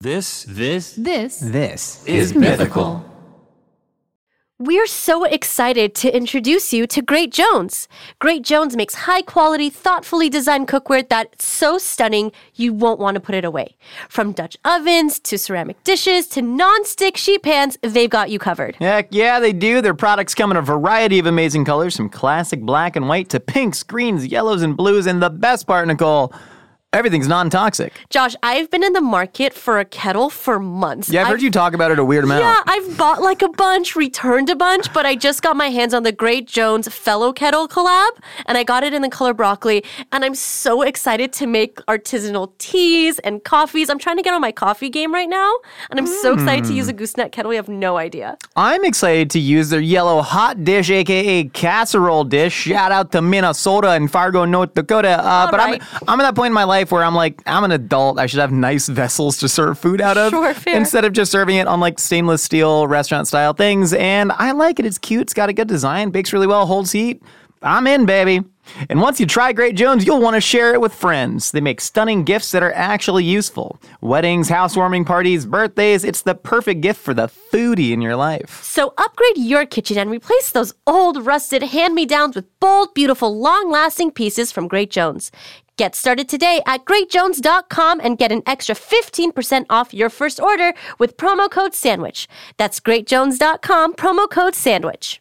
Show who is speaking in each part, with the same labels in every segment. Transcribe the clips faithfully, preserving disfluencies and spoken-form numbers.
Speaker 1: This, this,
Speaker 2: This,
Speaker 3: This
Speaker 1: is mythical.
Speaker 4: We're so excited to introduce you to Great Jones. Great Jones makes high-quality, thoughtfully designed cookware that's so stunning you won't want to put it away. From Dutch ovens to ceramic dishes to non-stick sheet pans, they've got you covered.
Speaker 3: Heck yeah, they do. Their products come in a variety of amazing colors, from classic black and white to pinks, greens, yellows, and blues. And the best part, Nicole, everything's non-toxic.
Speaker 4: Josh, I've been in the market for a kettle for months.
Speaker 3: Yeah, I've, I've heard you talk about it a weird amount.
Speaker 4: Yeah, I've bought like a bunch, returned a bunch, but I just got my hands on the Great Jones Fellow Kettle collab, and I got it in the color broccoli, and I'm so excited to make artisanal teas and coffees. I'm trying to get on my coffee game right now, and I'm mm. so excited to use a gooseneck kettle. You have no idea.
Speaker 3: I'm excited to use their yellow hot dish, aka casserole dish. Shout out to Minnesota and Fargo, North Dakota. Uh, but
Speaker 4: right.
Speaker 3: I'm, I'm at that point in my life where I'm like, I'm an adult. I should have nice vessels to serve food out of.
Speaker 4: Sure, fair.
Speaker 3: Instead of just serving it on like stainless steel restaurant style things. And I like it. It's cute. It's got a good design. Bakes really well. Holds heat. I'm in, baby. And once you try Great Jones, you'll want to share it with friends. They make stunning gifts that are actually useful. Weddings, housewarming parties, birthdays. It's the perfect gift for the foodie in your life.
Speaker 4: So upgrade your kitchen and replace those old, rusted hand-me-downs with bold, beautiful, long-lasting pieces from Great Jones. Get started today at great jones dot com and get an extra fifteen percent off your first order with promo code SANDWICH. That's great jones dot com, promo code SANDWICH.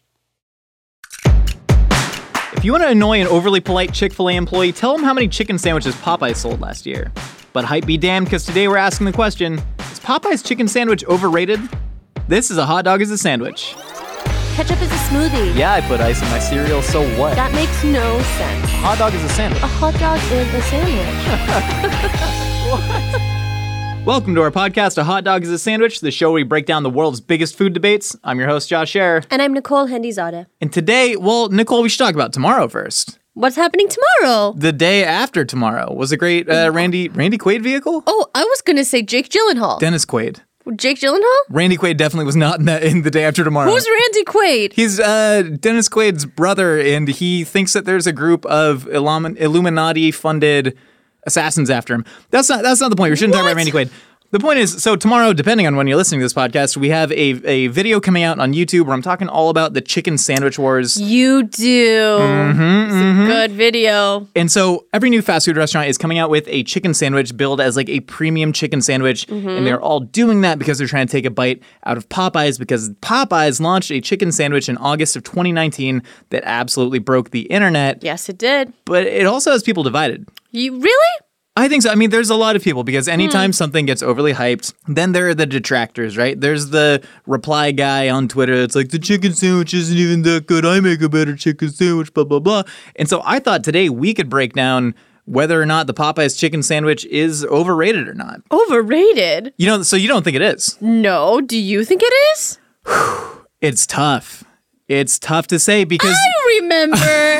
Speaker 3: If you want to annoy an overly polite Chick-fil-A employee, tell them how many chicken sandwiches Popeye sold last year. But hype be damned, because today we're asking the question, is Popeye's chicken sandwich overrated? This is a hot dog is a sandwich.
Speaker 4: Ketchup is a smoothie.
Speaker 3: Yeah, I put ice in my cereal, so what?
Speaker 4: That makes no sense.
Speaker 3: A hot dog is a sandwich.
Speaker 4: A hot dog is a sandwich.
Speaker 3: What? Welcome to our podcast, A Hot Dog is a Sandwich, the show where we break down the world's biggest food debates. I'm your host, Josh Scherer.
Speaker 4: And I'm Nicole Hendizadeh.
Speaker 3: And today, well, Nicole, we should talk about tomorrow first.
Speaker 4: What's happening tomorrow?
Speaker 3: The day after tomorrow was a great uh, Randy Randy Quaid vehicle.
Speaker 4: Oh, I was going to say Jake Gyllenhaal.
Speaker 3: Dennis Quaid.
Speaker 4: Jake Gyllenhaal?
Speaker 3: Randy Quaid definitely was not in, that, in the day after tomorrow.
Speaker 4: Who's Randy Quaid?
Speaker 3: He's uh, Dennis Quaid's brother, and he thinks that there's a group of Illum- Illuminati-funded assassins after him. That's not that's not the point. We shouldn't
Speaker 4: What?
Speaker 3: talk about Randy Quaid. The point is, so tomorrow, depending on when you're listening to this podcast, we have a, a video coming out on YouTube where I'm talking all about the chicken sandwich wars.
Speaker 4: You do.
Speaker 3: Mm-hmm,
Speaker 4: it's
Speaker 3: mm-hmm.
Speaker 4: a good video.
Speaker 3: And so every new fast food restaurant is coming out with a chicken sandwich billed as like a premium chicken sandwich.
Speaker 4: Mm-hmm.
Speaker 3: And they're all doing that because they're trying to take a bite out of Popeyes, because Popeyes launched a chicken sandwich in August of twenty nineteen that absolutely broke the internet.
Speaker 4: Yes, it did.
Speaker 3: But it also has people divided.
Speaker 4: You really?
Speaker 3: I think so. I mean, there's a lot of people, because anytime mm. something gets overly hyped, then there are the detractors, right? There's the reply guy on Twitter that's like, the chicken sandwich isn't even that good. I make a better chicken sandwich, blah, blah, blah. And so I thought today we could break down whether or not the Popeyes chicken sandwich is overrated or not.
Speaker 4: Overrated?
Speaker 3: You know, so you don't think it is?
Speaker 4: No. Do you think it is?
Speaker 3: It's tough. It's tough to say because...
Speaker 4: I remember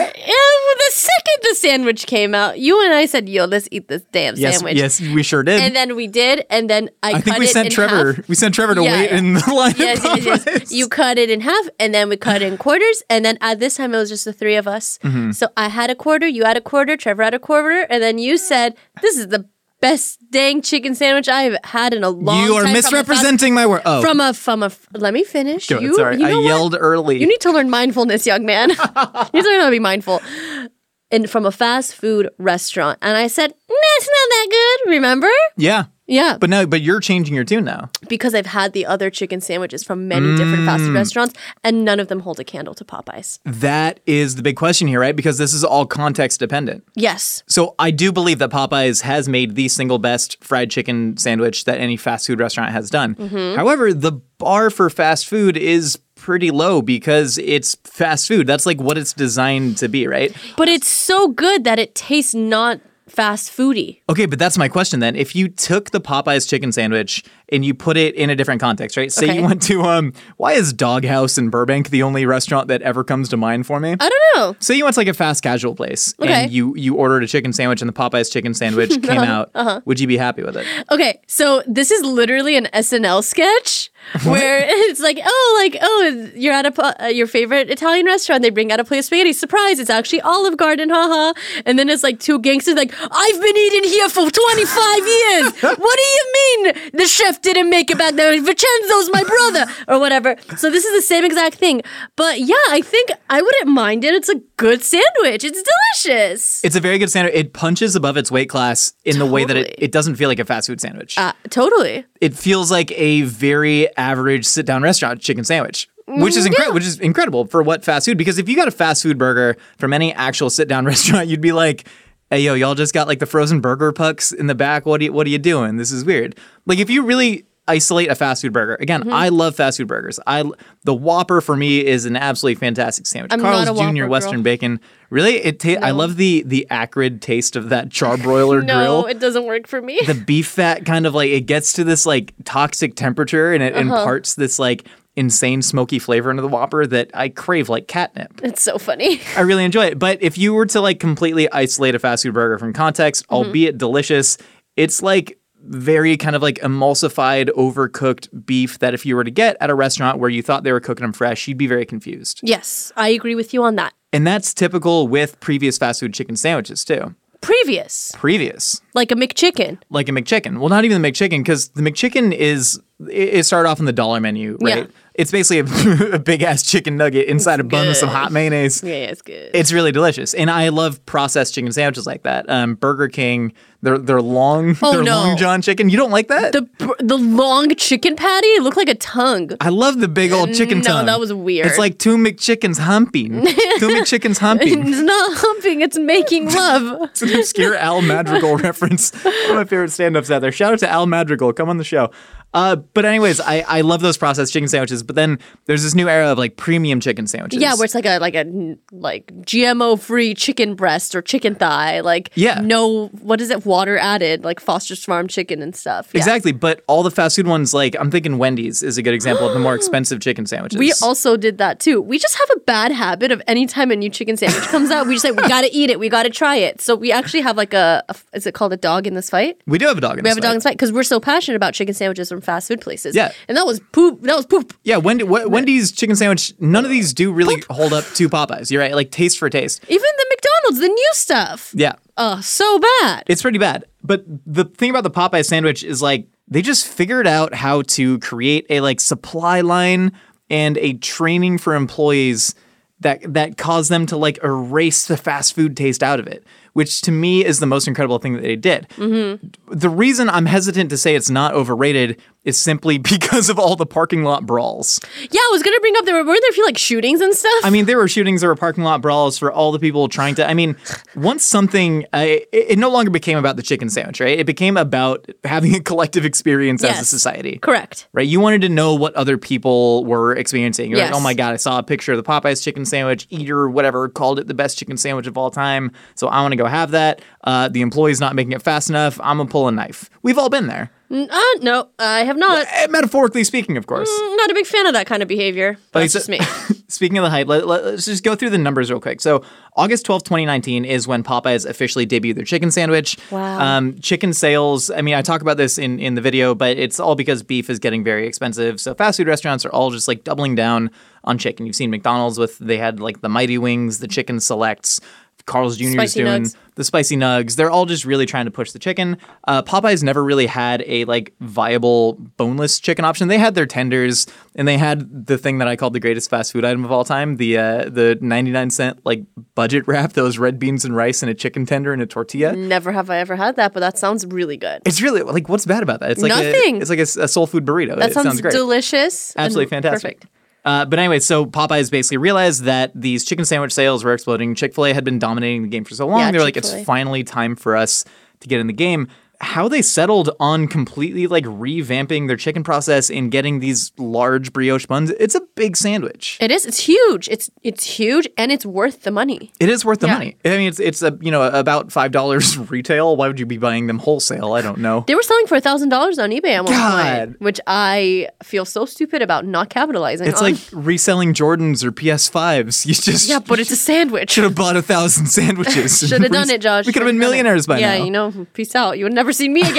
Speaker 4: the second the sandwich came out, you and I said, yo, let's eat this damn
Speaker 3: yes,
Speaker 4: sandwich.
Speaker 3: Yes, we sure did.
Speaker 4: And then we did, and then I,
Speaker 3: I
Speaker 4: cut
Speaker 3: think we
Speaker 4: it
Speaker 3: sent
Speaker 4: in
Speaker 3: Trevor.
Speaker 4: half.
Speaker 3: We sent Trevor to
Speaker 4: yeah,
Speaker 3: wait
Speaker 4: yeah.
Speaker 3: in the line
Speaker 4: yes,
Speaker 3: of
Speaker 4: yes,
Speaker 3: Popeyes.
Speaker 4: yes. You cut it in half, and then we cut it in quarters, and then at this time it was just the three of us. Mm-hmm. So I had a quarter, you had a quarter, Trevor had a quarter, and then you said, this is the best dang chicken sandwich I've had in a long time.
Speaker 3: You are
Speaker 4: time
Speaker 3: misrepresenting my word. Oh.
Speaker 4: From a, from a, let me finish.
Speaker 3: Go,
Speaker 4: you,
Speaker 3: sorry,
Speaker 4: you know
Speaker 3: I yelled
Speaker 4: what?
Speaker 3: early.
Speaker 4: You need to learn mindfulness, young man. You need to learn how to be mindful. And from a fast food restaurant. And I said, nah, it's not that good. Remember?
Speaker 3: Yeah.
Speaker 4: Yeah.
Speaker 3: But no, but you're changing your tune now.
Speaker 4: Because I've had the other chicken sandwiches from many mm. different fast food restaurants, and none of them hold a candle to Popeyes.
Speaker 3: That is the big question here, right? Because this is all context dependent.
Speaker 4: Yes.
Speaker 3: So I do believe that Popeyes has made the single best fried chicken sandwich that any fast food restaurant has done. Mm-hmm. However, the bar for fast food is pretty low because it's fast food. That's like what it's designed to be, right?
Speaker 4: But it's so good that it tastes not fast foody.
Speaker 3: Okay, but that's my question then. If you took the Popeyes chicken sandwich and you put it in a different context, right? Say
Speaker 4: okay.
Speaker 3: you went to, um, why is Doghouse in Burbank the only restaurant that ever comes to mind for me?
Speaker 4: I don't know.
Speaker 3: Say you went to like a fast casual place
Speaker 4: okay.
Speaker 3: and you, you ordered a chicken sandwich and the Popeyes chicken sandwich came
Speaker 4: uh-huh,
Speaker 3: out.
Speaker 4: uh-huh.
Speaker 3: Would you be happy with it?
Speaker 4: Okay, so this is literally an S N L sketch where it's like, oh, like, oh, you're at a, uh, your favorite Italian restaurant. They bring out a plate of spaghetti. Surprise, it's actually Olive Garden, haha. And then it's like two gangsters like, I've been eating here for twenty-five years. What do you mean the chef didn't make it back there? Vincenzo's my brother or whatever. So this is the same exact thing. But yeah, I think I wouldn't mind it. It's a good sandwich. It's delicious.
Speaker 3: It's a very good sandwich. It punches above its weight class in
Speaker 4: Totally.
Speaker 3: the way that it, it doesn't feel like a fast food sandwich.
Speaker 4: Uh, totally.
Speaker 3: It feels like a very average sit-down restaurant chicken sandwich, which is incredible.
Speaker 4: Yeah.
Speaker 3: Which is incredible for what fast food. Because if you got a fast food burger from any actual sit-down restaurant, you'd be like, "Hey, yo, y'all just got like the frozen burger pucks in the back. What are you, what are you doing? This is weird." Like if you really isolate a fast food burger. Again,
Speaker 4: Mm-hmm.
Speaker 3: I love fast food burgers. I the Whopper for me is an absolutely fantastic sandwich.
Speaker 4: I'm
Speaker 3: Carl's
Speaker 4: not a Whopper
Speaker 3: Junior
Speaker 4: girl.
Speaker 3: Western Bacon. Really, it ta- I
Speaker 4: No.
Speaker 3: love the the acrid taste of that charbroiler
Speaker 4: No,
Speaker 3: grill.
Speaker 4: it doesn't work for me.
Speaker 3: The beef fat kind of like it gets to this like toxic temperature and it
Speaker 4: Uh-huh.
Speaker 3: imparts this like insane smoky flavor into the Whopper that I crave like catnip.
Speaker 4: It's so funny.
Speaker 3: I really enjoy it. But if you were to like completely isolate a fast food burger from context,
Speaker 4: Mm-hmm.
Speaker 3: albeit delicious, it's like very kind of like emulsified, overcooked beef that if you were to get at a restaurant where you thought they were cooking them fresh, you'd be very confused.
Speaker 4: Yes, I agree with you on that.
Speaker 3: And that's typical with previous fast food chicken sandwiches too.
Speaker 4: Previous,
Speaker 3: Previous.
Speaker 4: like a McChicken.
Speaker 3: Like a McChicken. Well, not even the McChicken, because the McChicken is, it it started off in the dollar menu, right?
Speaker 4: Yeah.
Speaker 3: It's basically a, a big ass chicken nugget inside a bun with some
Speaker 4: good.
Speaker 3: hot mayonnaise.
Speaker 4: Yeah, it's good.
Speaker 3: It's really delicious. And I love processed chicken sandwiches like that. Um, Burger King, they're, they're long,
Speaker 4: Oh,
Speaker 3: they're
Speaker 4: no.
Speaker 3: long John chicken. You don't like that?
Speaker 4: the the long chicken patty it looked like a tongue.
Speaker 3: I love the big old chicken
Speaker 4: No,
Speaker 3: tongue.
Speaker 4: that was weird.
Speaker 3: It's like two McChickens humping. Two McChickens humping.
Speaker 4: It's not humping, it's making love.
Speaker 3: It's an obscure Al Madrigal reference. One of my favorite stand-ups out there. Shout out to Al Madrigal. Come on the show. Uh, but anyways, I, I love those processed chicken sandwiches. But then there's this new era of like premium chicken sandwiches.
Speaker 4: Yeah, where it's like a like a like G M O free chicken breast or chicken thigh, like
Speaker 3: Yeah.
Speaker 4: no what is it water added, like Foster's Farm chicken and stuff. Yeah.
Speaker 3: Exactly. But all the fast food ones, like I'm thinking Wendy's is a good example of the more expensive chicken sandwiches.
Speaker 4: We also did that too. We just have a bad habit of anytime a new chicken sandwich comes out, we just say we gotta eat it, we gotta try it. So we actually have like a, a is it called a dog in this fight?
Speaker 3: We do have a dog in
Speaker 4: We
Speaker 3: this
Speaker 4: have a dog in
Speaker 3: fight.
Speaker 4: this fight because we're so passionate about chicken sandwiches from fast food places.
Speaker 3: Yeah.
Speaker 4: and that was poop. That was poop.
Speaker 3: Yeah, Wendy, w- Wendy's chicken sandwich, none of these do really hold up to Popeyes. You're right. Like taste for taste.
Speaker 4: Even the McDonald's, the new stuff.
Speaker 3: Yeah.
Speaker 4: Oh, so bad.
Speaker 3: It's pretty bad. But the thing about the Popeye sandwich is like they just figured out how to create a like supply line and a training for employees that that caused them to like erase the fast food taste out of it, which to me is the most incredible thing that they did. Mm-hmm. The reason I'm hesitant to say it's not overrated is simply because of all the parking lot brawls.
Speaker 4: Yeah, I was gonna bring up there were weren't there a few like shootings and stuff.
Speaker 3: I mean, there were shootings, there were parking lot brawls for all the people trying to. I mean, once something, uh, it, it no longer became about the chicken sandwich, right? It became about having a collective experience as a
Speaker 4: Yes.
Speaker 3: society.
Speaker 4: Correct.
Speaker 3: Right? You wanted to know what other people were experiencing. You're
Speaker 4: Yes.
Speaker 3: like, oh my God, I saw a picture of the Popeyes chicken sandwich. Eater, whatever, called it the best chicken sandwich of all time. So I want to go have that. Uh, the employee's not making it fast enough. I'm going to pull a knife. We've all been there.
Speaker 4: Uh, no, I have not.
Speaker 3: Eh, Metaphorically speaking, of course.
Speaker 4: I'm not a big fan of that kind of behavior. But
Speaker 3: Okay,
Speaker 4: that's
Speaker 3: so-
Speaker 4: just me.
Speaker 3: Speaking of the hype, let, let, us just go through the numbers real quick. So, August twelfth, twenty nineteen is when Popeyes officially debuted their chicken sandwich.
Speaker 4: Wow.
Speaker 3: Um, chicken sales, I mean, I talk about this in, in the video, but it's all because beef is getting very expensive. So, fast food restaurants are all just like doubling down on chicken. You've seen McDonald's with, they had like the Mighty Wings, the chicken selects. Carl's Junior is
Speaker 4: Spicy
Speaker 3: doing
Speaker 4: nugs.
Speaker 3: the spicy nugs. They're all just really trying to push the chicken. Uh, Popeyes never really had a like viable boneless chicken option. They had their tenders, and they had the thing that I called the greatest fast food item of all time, the uh, the ninety-nine cent like budget wrap, those red beans and rice and a chicken tender and a tortilla.
Speaker 4: Never have I ever had that, but that sounds really good.
Speaker 3: It's really like, what's bad about that? It's like
Speaker 4: Nothing.
Speaker 3: A, it's like a, a soul food burrito.
Speaker 4: That
Speaker 3: it
Speaker 4: sounds,
Speaker 3: sounds great.
Speaker 4: delicious. and
Speaker 3: Absolutely fantastic.
Speaker 4: Perfect.
Speaker 3: Uh, but anyway, so Popeyes basically realized that these chicken sandwich sales were exploding. Chick-fil-A had been dominating the game for so long.
Speaker 4: Yeah,
Speaker 3: they were like,
Speaker 4: Chick-fil-A.
Speaker 3: it's finally time for us to get in the game. How they settled on completely like revamping their chicken process and getting these large brioche buns, it's a big sandwich.
Speaker 4: It is. It's huge. It's it's huge, and it's worth the money.
Speaker 3: It is worth the
Speaker 4: Yeah.
Speaker 3: money. I mean, it's it's a you know about five dollars retail. Why would you be buying them wholesale? I don't know.
Speaker 4: They were selling for a thousand dollars on eBay at one
Speaker 3: God.
Speaker 4: point, which I feel so stupid about not capitalizing
Speaker 3: It's
Speaker 4: on.
Speaker 3: like reselling Jordans or P S fives. You just
Speaker 4: yeah, but it's a sandwich.
Speaker 3: should have bought a thousand sandwiches.
Speaker 4: Should have done it, Josh.
Speaker 3: We could have been
Speaker 4: Should've done it.
Speaker 3: millionaires by
Speaker 4: yeah,
Speaker 3: now.
Speaker 4: you know, peace out. You would never see me again.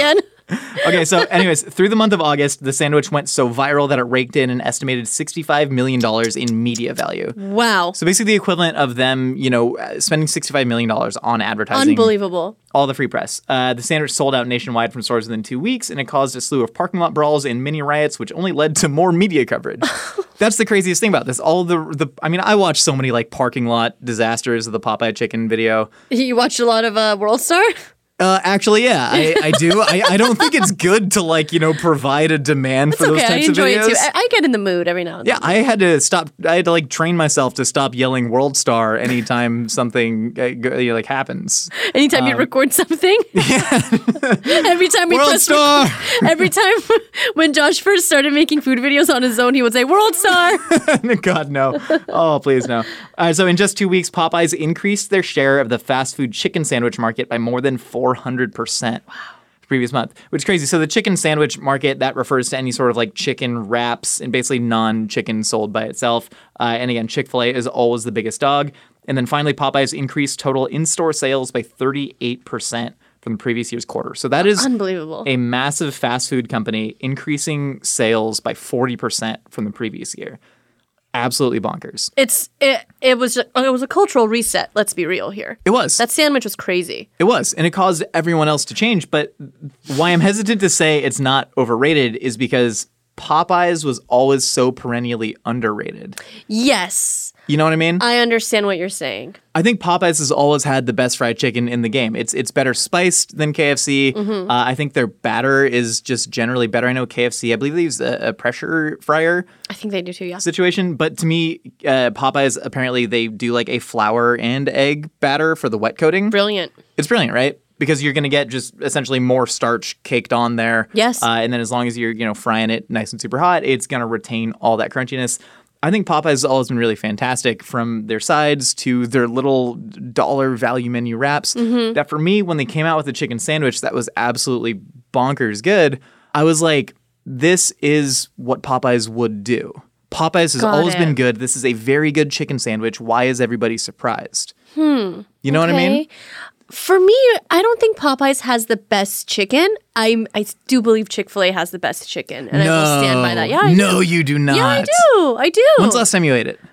Speaker 3: Okay, so anyways, through the month of August, the sandwich went so viral that it raked in an estimated sixty-five million dollars in media value.
Speaker 4: Wow.
Speaker 3: So basically the equivalent of them, you know, uh, spending sixty-five million dollars on advertising.
Speaker 4: Unbelievable.
Speaker 3: All the free press. Uh, the sandwich sold out nationwide from stores within two weeks, and it caused a slew of parking lot brawls and mini riots, which only led to more media coverage. That's the craziest thing about this. All the, the, I mean, I watched so many like parking lot disasters of the Popeye chicken video.
Speaker 4: You watched a lot of uh, World Star?
Speaker 3: Uh, actually, yeah, I, I do. I, I don't think it's good to like, you know, provide a demand
Speaker 4: It's
Speaker 3: for those
Speaker 4: okay.
Speaker 3: types
Speaker 4: I enjoy
Speaker 3: of videos.
Speaker 4: it too. I, I get in the mood every now and then.
Speaker 3: Yeah, I had to stop. I had to like train myself to stop yelling "World Star" anytime something uh, go- you know, like happens.
Speaker 4: Anytime you record something. Yeah. every time we
Speaker 3: World
Speaker 4: press
Speaker 3: Star.
Speaker 4: Record, every time when Josh first started making food videos on his own, he would say "World Star."
Speaker 3: God no! Oh please no! Uh, so in just two weeks, Popeyes increased their share of the fast food chicken sandwich market by more than four hundred percent. Wow. Previous month, which is crazy. So the chicken sandwich market, that refers to any sort of like chicken wraps and basically non-chicken sold by itself. Uh, and again, Chick-fil-A is always the biggest dog. And then finally, Popeyes increased total in-store sales by thirty-eight percent from the previous year's quarter. So that is
Speaker 4: unbelievable.
Speaker 3: A massive fast food company increasing sales by forty percent from the previous year. Absolutely bonkers.
Speaker 4: It's it. It was it was a cultural reset. Let's be real here.
Speaker 3: It was.
Speaker 4: That sandwich was crazy.
Speaker 3: It was, and it caused everyone else to change. But why I'm hesitant to say it's not overrated is because Popeyes was always so perennially underrated.
Speaker 4: Yes.
Speaker 3: You know what I mean?
Speaker 4: I understand what you're saying.
Speaker 3: I think Popeyes has always had the best fried chicken in the game. It's it's better spiced than K F C. Mm-hmm. Uh, I think their batter is just generally better. I know K F C, I believe they use a, a pressure fryer.
Speaker 4: I think they do too, yeah.
Speaker 3: Situation. But to me, uh, Popeyes, apparently they do like a flour and egg batter for the wet coating.
Speaker 4: Brilliant.
Speaker 3: It's brilliant, right? Because you're going to get just essentially more starch caked on there.
Speaker 4: Yes.
Speaker 3: Uh, and then as long as you're, you know, frying it nice and super hot, it's going to retain all that crunchiness. I think Popeyes has always been really fantastic, from their sides to their little dollar value menu wraps. Mm-hmm. That for me, when they came out with the chicken sandwich, that was absolutely bonkers good. I was like, this is what Popeyes would do. Popeyes has
Speaker 4: Got
Speaker 3: always
Speaker 4: it.
Speaker 3: been good. This is a very good chicken sandwich. Why is everybody surprised? Hmm. You know
Speaker 4: okay.
Speaker 3: what I mean?
Speaker 4: For me, I don't think Popeyes has the best chicken. I I do believe Chick-fil-A has the best chicken, and
Speaker 3: no.
Speaker 4: I will stand by that. Yeah, I
Speaker 3: no,
Speaker 4: do.
Speaker 3: you do not.
Speaker 4: Yeah, I do. I do.
Speaker 3: When's the last time you ate it?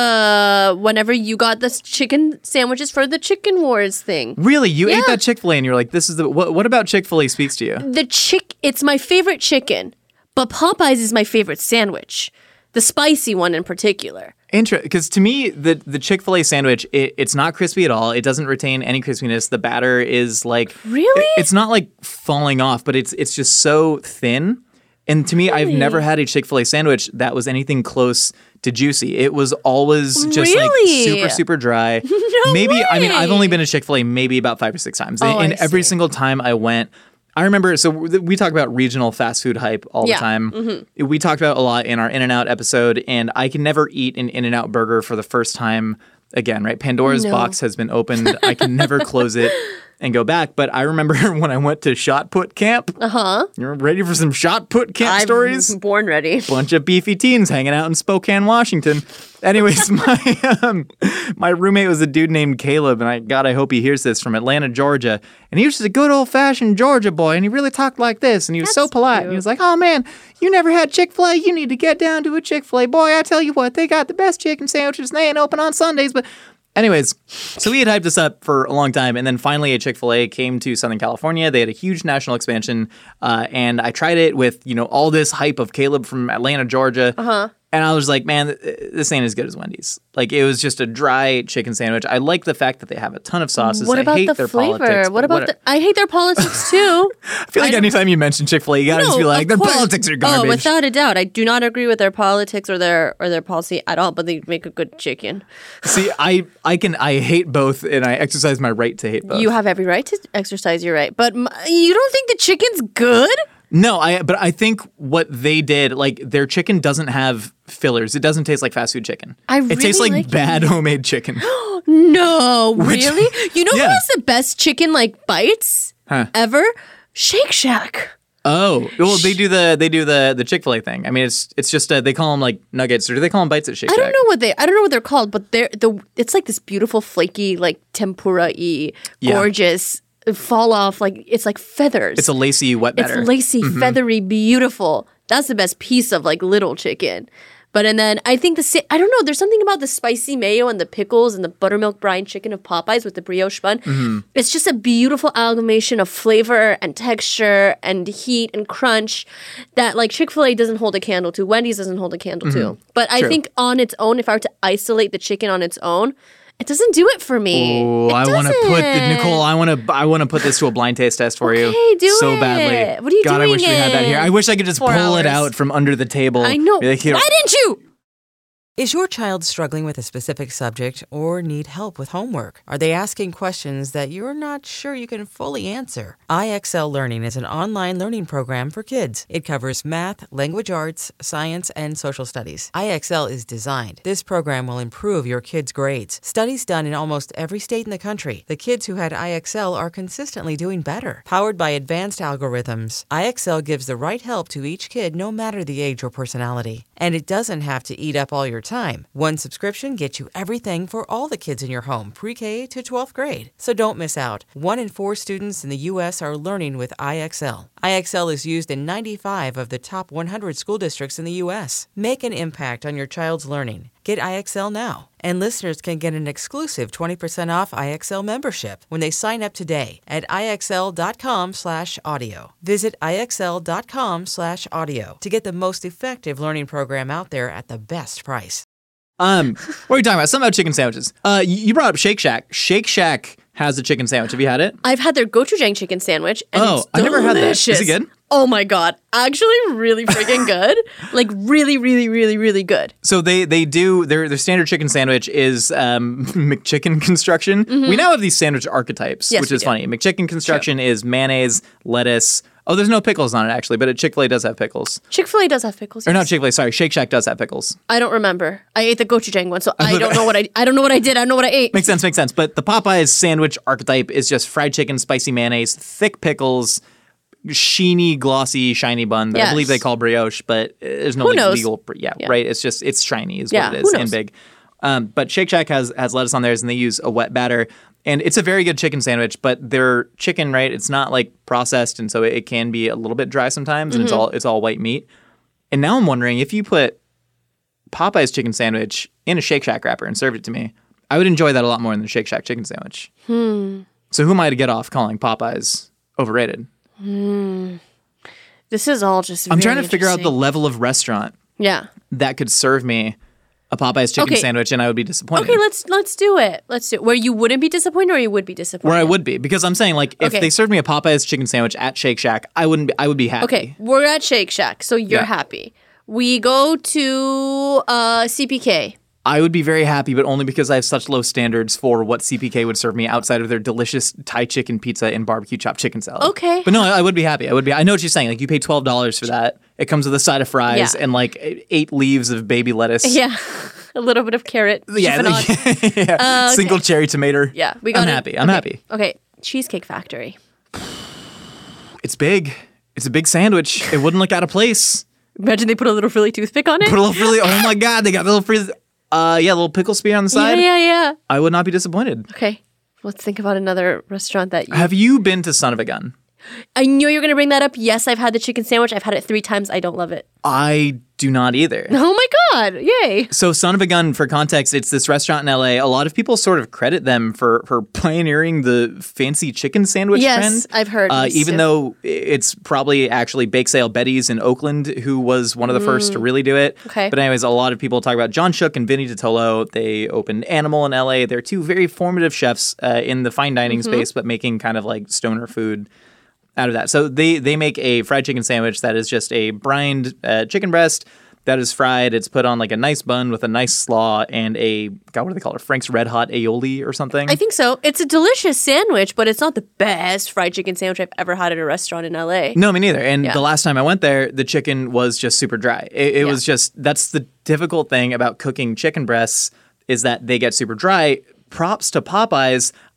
Speaker 4: Uh, whenever you got the chicken sandwiches for the Chicken Wars thing.
Speaker 3: Really? You
Speaker 4: Yeah.
Speaker 3: ate that Chick-fil-A and you were like, this is the... What, what about Chick-fil-A speaks to you?
Speaker 4: The chick, it's my favorite chicken, but Popeyes is my favorite sandwich. The spicy one in particular.
Speaker 3: Interesting, because to me, the the Chick-fil-A sandwich, it, it's not crispy at all. It doesn't retain any crispiness. The batter is like...
Speaker 4: Really?
Speaker 3: it- it's not like falling off, but it's it's just so thin. And to me, I've never had a Chick-fil-A sandwich that was anything close to juicy. It was always just
Speaker 4: Really?
Speaker 3: like super, super dry.
Speaker 4: No
Speaker 3: maybe, I mean,
Speaker 4: way.
Speaker 3: I've only been to Chick-fil-A maybe about five or six times.
Speaker 4: Oh,
Speaker 3: and
Speaker 4: I
Speaker 3: every
Speaker 4: see.
Speaker 3: single time I went... I remember, so we talk about regional fast food hype all
Speaker 4: Yeah.
Speaker 3: the time.
Speaker 4: Mm-hmm.
Speaker 3: We talked about it a lot in our In-N-Out episode, and I can never eat an In-N-Out burger for the first time again, right? Pandora's
Speaker 4: No.
Speaker 3: box has been opened. I can never close it and go back. But I remember when I went to Shot Put Camp.
Speaker 4: Uh-huh.
Speaker 3: You're ready for some Shot Put Camp
Speaker 4: I'm
Speaker 3: stories?
Speaker 4: born ready.
Speaker 3: Bunch of beefy teens hanging out in Spokane, Washington. Anyways, my um, my roommate was a dude named Caleb, and I God, I hope he hears this, from Atlanta, Georgia. And he was just a good old-fashioned Georgia boy, and he really talked like this, and he was so
Speaker 4: That's
Speaker 3: polite.
Speaker 4: cute.
Speaker 3: And he was like, oh, man, you never had Chick-fil-A? You need to get down to a Chick-fil-A. Boy, I tell you what, they got the best chicken sandwiches, and they ain't open on Sundays, but... Anyways, so we had hyped this up for a long time, and then finally a Chick-fil-A came to Southern California. They had a huge national expansion, uh, and I tried it with, you know, all this hype of Caleb from Atlanta, Georgia. Uh-huh. And I was like, man, th- this ain't as good as Wendy's. Like, it was just a dry chicken sandwich. I like the fact that they have a ton of sauces.
Speaker 4: What
Speaker 3: I
Speaker 4: about
Speaker 3: hate
Speaker 4: the
Speaker 3: their
Speaker 4: flavor?
Speaker 3: politics.
Speaker 4: What
Speaker 3: but
Speaker 4: about the? I hate their politics too.
Speaker 3: I feel like
Speaker 4: I-
Speaker 3: anytime you mention Chick-fil-A, you gotta just be like,
Speaker 4: of
Speaker 3: their
Speaker 4: course.
Speaker 3: politics are
Speaker 4: Oh,
Speaker 3: garbage.
Speaker 4: without a doubt, I do not agree with their politics or their or their policy at all. But they make a good chicken.
Speaker 3: See, I, I can I hate both, and I exercise my right to hate both.
Speaker 4: You have every right to exercise your right, but m- you don't think the chicken's good?
Speaker 3: No, I but I think what they did, like, their chicken doesn't have fillers. It doesn't taste like fast food chicken.
Speaker 4: I
Speaker 3: it tastes
Speaker 4: really
Speaker 3: like,
Speaker 4: like
Speaker 3: bad homemade chicken.
Speaker 4: No,
Speaker 3: Which-
Speaker 4: really? You know
Speaker 3: Yeah.
Speaker 4: who has the best chicken like bites
Speaker 3: Huh.
Speaker 4: ever? Shake Shack.
Speaker 3: Oh, well, they do the they do the the Chick-fil-A thing. I mean, it's it's just uh, they call them like nuggets, or do they call them bites at Shake
Speaker 4: I
Speaker 3: Shack?
Speaker 4: don't know what they I don't know what they're called, but they're the it's like this beautiful flaky like tempura-y
Speaker 3: Yeah.
Speaker 4: gorgeous fall off. Like it's like feathers.
Speaker 3: It's a lacy wet batter.
Speaker 4: It's lacy, mm-hmm. feathery, beautiful. That's the best piece of like little chicken. But and then I think the I don't know. There's something about the spicy mayo and the pickles and the buttermilk brine chicken of Popeyes with the brioche bun. Mm-hmm. It's just a beautiful amalgamation of flavor and texture and heat and crunch that like Chick-fil-A doesn't hold a candle to. Wendy's doesn't hold a candle mm-hmm. to. But I
Speaker 3: True.
Speaker 4: think on its own, if I were to isolate the chicken on its own, it doesn't do it for me.
Speaker 3: Oh, I want to put the, Nicole. I want to. I want to put this to a blind taste test for
Speaker 4: okay,
Speaker 3: you.
Speaker 4: do
Speaker 3: so
Speaker 4: it.
Speaker 3: badly.
Speaker 4: What are you
Speaker 3: God,
Speaker 4: doing?
Speaker 3: I wish we had that here. I wish I could just pull
Speaker 4: hours.
Speaker 3: it out from under the table.
Speaker 4: I know.
Speaker 3: Like,
Speaker 4: Why didn't you?
Speaker 1: Is your child struggling with a specific subject or need help with homework? Are they asking questions that you're not sure you can fully answer? I X L Learning is an online learning program for kids. It covers math, language arts, science, and social studies. I X L is designed. This program will improve your kids' grades. Studies done in almost every state in the country. The kids who had I X L are consistently doing better. Powered by advanced algorithms, I X L gives the right help to each kid no matter the age or personality. And it doesn't have to eat up all your time. One subscription gets you everything for all the kids in your home, pre-K to twelfth grade. So don't miss out. One in four students in the U S are learning with I X L. I X L is used in ninety-five of the top one hundred school districts in the U S. Make an impact on your child's learning. Get I X L now. And listeners can get an exclusive twenty percent off I X L membership when they sign up today at IXL.com slash audio. Visit IXL.com slash audio to get the most effective learning program out there at the best price.
Speaker 3: Um, what are we talking about? Something about chicken sandwiches. Uh, you you brought up Shake Shack. Shake Shack has a chicken sandwich. Have you had it?
Speaker 4: I've had their gochujang chicken sandwich. And
Speaker 3: Oh,
Speaker 4: it's
Speaker 3: I never had that. Is
Speaker 4: delicious.
Speaker 3: it good?
Speaker 4: Oh my God. Actually, really freaking good. Like, really, really, really, really good.
Speaker 3: So they they do their their standard chicken sandwich is um, McChicken construction. Mm-hmm. We now have these sandwich archetypes,
Speaker 4: Yes,
Speaker 3: which
Speaker 4: we
Speaker 3: is
Speaker 4: do.
Speaker 3: funny. McChicken construction is mayonnaise, lettuce. Oh, there's no pickles on it actually, but at Chick-fil-A does have pickles.
Speaker 4: Chick-fil-A does have pickles.
Speaker 3: Or
Speaker 4: yes.
Speaker 3: not Chick-fil-A, sorry, Shake Shack does have pickles.
Speaker 4: I don't remember. I ate the gochujang one, so I don't know what I I don't know what I did. I don't know what I ate.
Speaker 3: Makes sense, makes sense. But the Popeyes sandwich archetype is just fried chicken, spicy mayonnaise, thick pickles, sheeny, glossy, shiny bun that
Speaker 4: Yes.
Speaker 3: I believe they call brioche, but there's no
Speaker 4: Who
Speaker 3: like,
Speaker 4: knows?
Speaker 3: legal. Yeah,
Speaker 4: Yeah.
Speaker 3: right. It's just it's shiny is
Speaker 4: Yeah,
Speaker 3: what it
Speaker 4: who
Speaker 3: is
Speaker 4: knows?
Speaker 3: and big. Um, but Shake Shack has has lettuce on theirs, and they use a wet batter, and it's a very good chicken sandwich. But their chicken, right? It's not like processed, and so it, it can be a little bit dry sometimes, and
Speaker 4: Mm-hmm.
Speaker 3: it's all it's all white meat. And now I'm wondering if you put Popeye's chicken sandwich in a Shake Shack wrapper and served it to me, I would enjoy that a lot more than the Shake Shack chicken sandwich. Hmm. So who am I to get off calling Popeyes overrated?
Speaker 4: This is all just
Speaker 3: I'm
Speaker 4: very
Speaker 3: trying to figure out the
Speaker 4: interesting.
Speaker 3: level of restaurant
Speaker 4: Yeah.
Speaker 3: that could serve me a Popeye's chicken
Speaker 4: Okay.
Speaker 3: sandwich and I would be disappointed.
Speaker 4: Okay, let's let's do it. Let's do it. Where you wouldn't be disappointed or you would be disappointed?
Speaker 3: Where I would be, because I'm saying like if
Speaker 4: Okay.
Speaker 3: they served me a Popeye's chicken sandwich at Shake Shack, I wouldn't. Be, I would be happy.
Speaker 4: Okay, we're at Shake Shack, so you're
Speaker 3: Yeah.
Speaker 4: happy. We go to uh, C P K.
Speaker 3: I would be very happy, but only because I have such low standards for what C P K would serve me outside of their delicious Thai chicken pizza and barbecue chopped chicken salad.
Speaker 4: Okay.
Speaker 3: But no, I I would be happy. I would be. I know what you're saying. Like you pay twelve dollars for that. It comes with a side of fries
Speaker 4: Yeah.
Speaker 3: and like eight leaves of baby lettuce.
Speaker 4: Yeah, a little bit of carrot.
Speaker 3: Yeah,
Speaker 4: chiffonade.
Speaker 3: yeah.
Speaker 4: Uh, okay.
Speaker 3: Single cherry tomato.
Speaker 4: Yeah, we got
Speaker 3: I'm
Speaker 4: it.
Speaker 3: happy. I'm
Speaker 4: Okay.
Speaker 3: happy.
Speaker 4: Okay, Cheesecake Factory.
Speaker 3: It's big. It's a big sandwich. It wouldn't look out of place.
Speaker 4: Imagine they put a little frilly toothpick on it.
Speaker 3: Put a little frilly. Oh my god, they got the little frizz. Uh, yeah, little pickle spear on the
Speaker 4: yeah,
Speaker 3: side.
Speaker 4: yeah, yeah.
Speaker 3: I would not be disappointed.
Speaker 4: Okay, let's think about another restaurant that you.
Speaker 3: Have you been to Son of a Gun?
Speaker 4: I knew you were going to bring that up. Yes, I've had the chicken sandwich. I've had it three times. I don't love it.
Speaker 3: I do not either.
Speaker 4: Oh my god! Yay!
Speaker 3: So Son of a Gun, for context, it's this restaurant in L A. A lot of people sort of credit them for for pioneering the fancy chicken sandwich
Speaker 4: Yes,
Speaker 3: trend.
Speaker 4: I've heard
Speaker 3: Uh,
Speaker 4: this
Speaker 3: even
Speaker 4: too.
Speaker 3: though it's probably actually Bake Sale Betty's in Oakland who was one of the first to really do it.
Speaker 4: Mm. Okay.
Speaker 3: But anyways, a lot of people talk about John Shook and Vinny DiTolo. They opened Animal in L A. They're two very formative chefs uh, in the fine dining
Speaker 4: Mm-hmm.
Speaker 3: space, but making kind of like stoner food out of that. So they they make a fried chicken sandwich that is just a brined uh, chicken breast that is fried. It's put on like a nice bun with a nice slaw and a, God, what do they call it? Frank's Red Hot aioli or something?
Speaker 4: I think so. It's a delicious sandwich, but it's not the best fried chicken sandwich I've ever had at a restaurant in L A.
Speaker 3: No, me neither. And
Speaker 4: Yeah.
Speaker 3: the last time I went there, the chicken was just super dry. It, it was just, that's the difficult thing about cooking chicken breasts is that they get super dry. Props to Popeyes.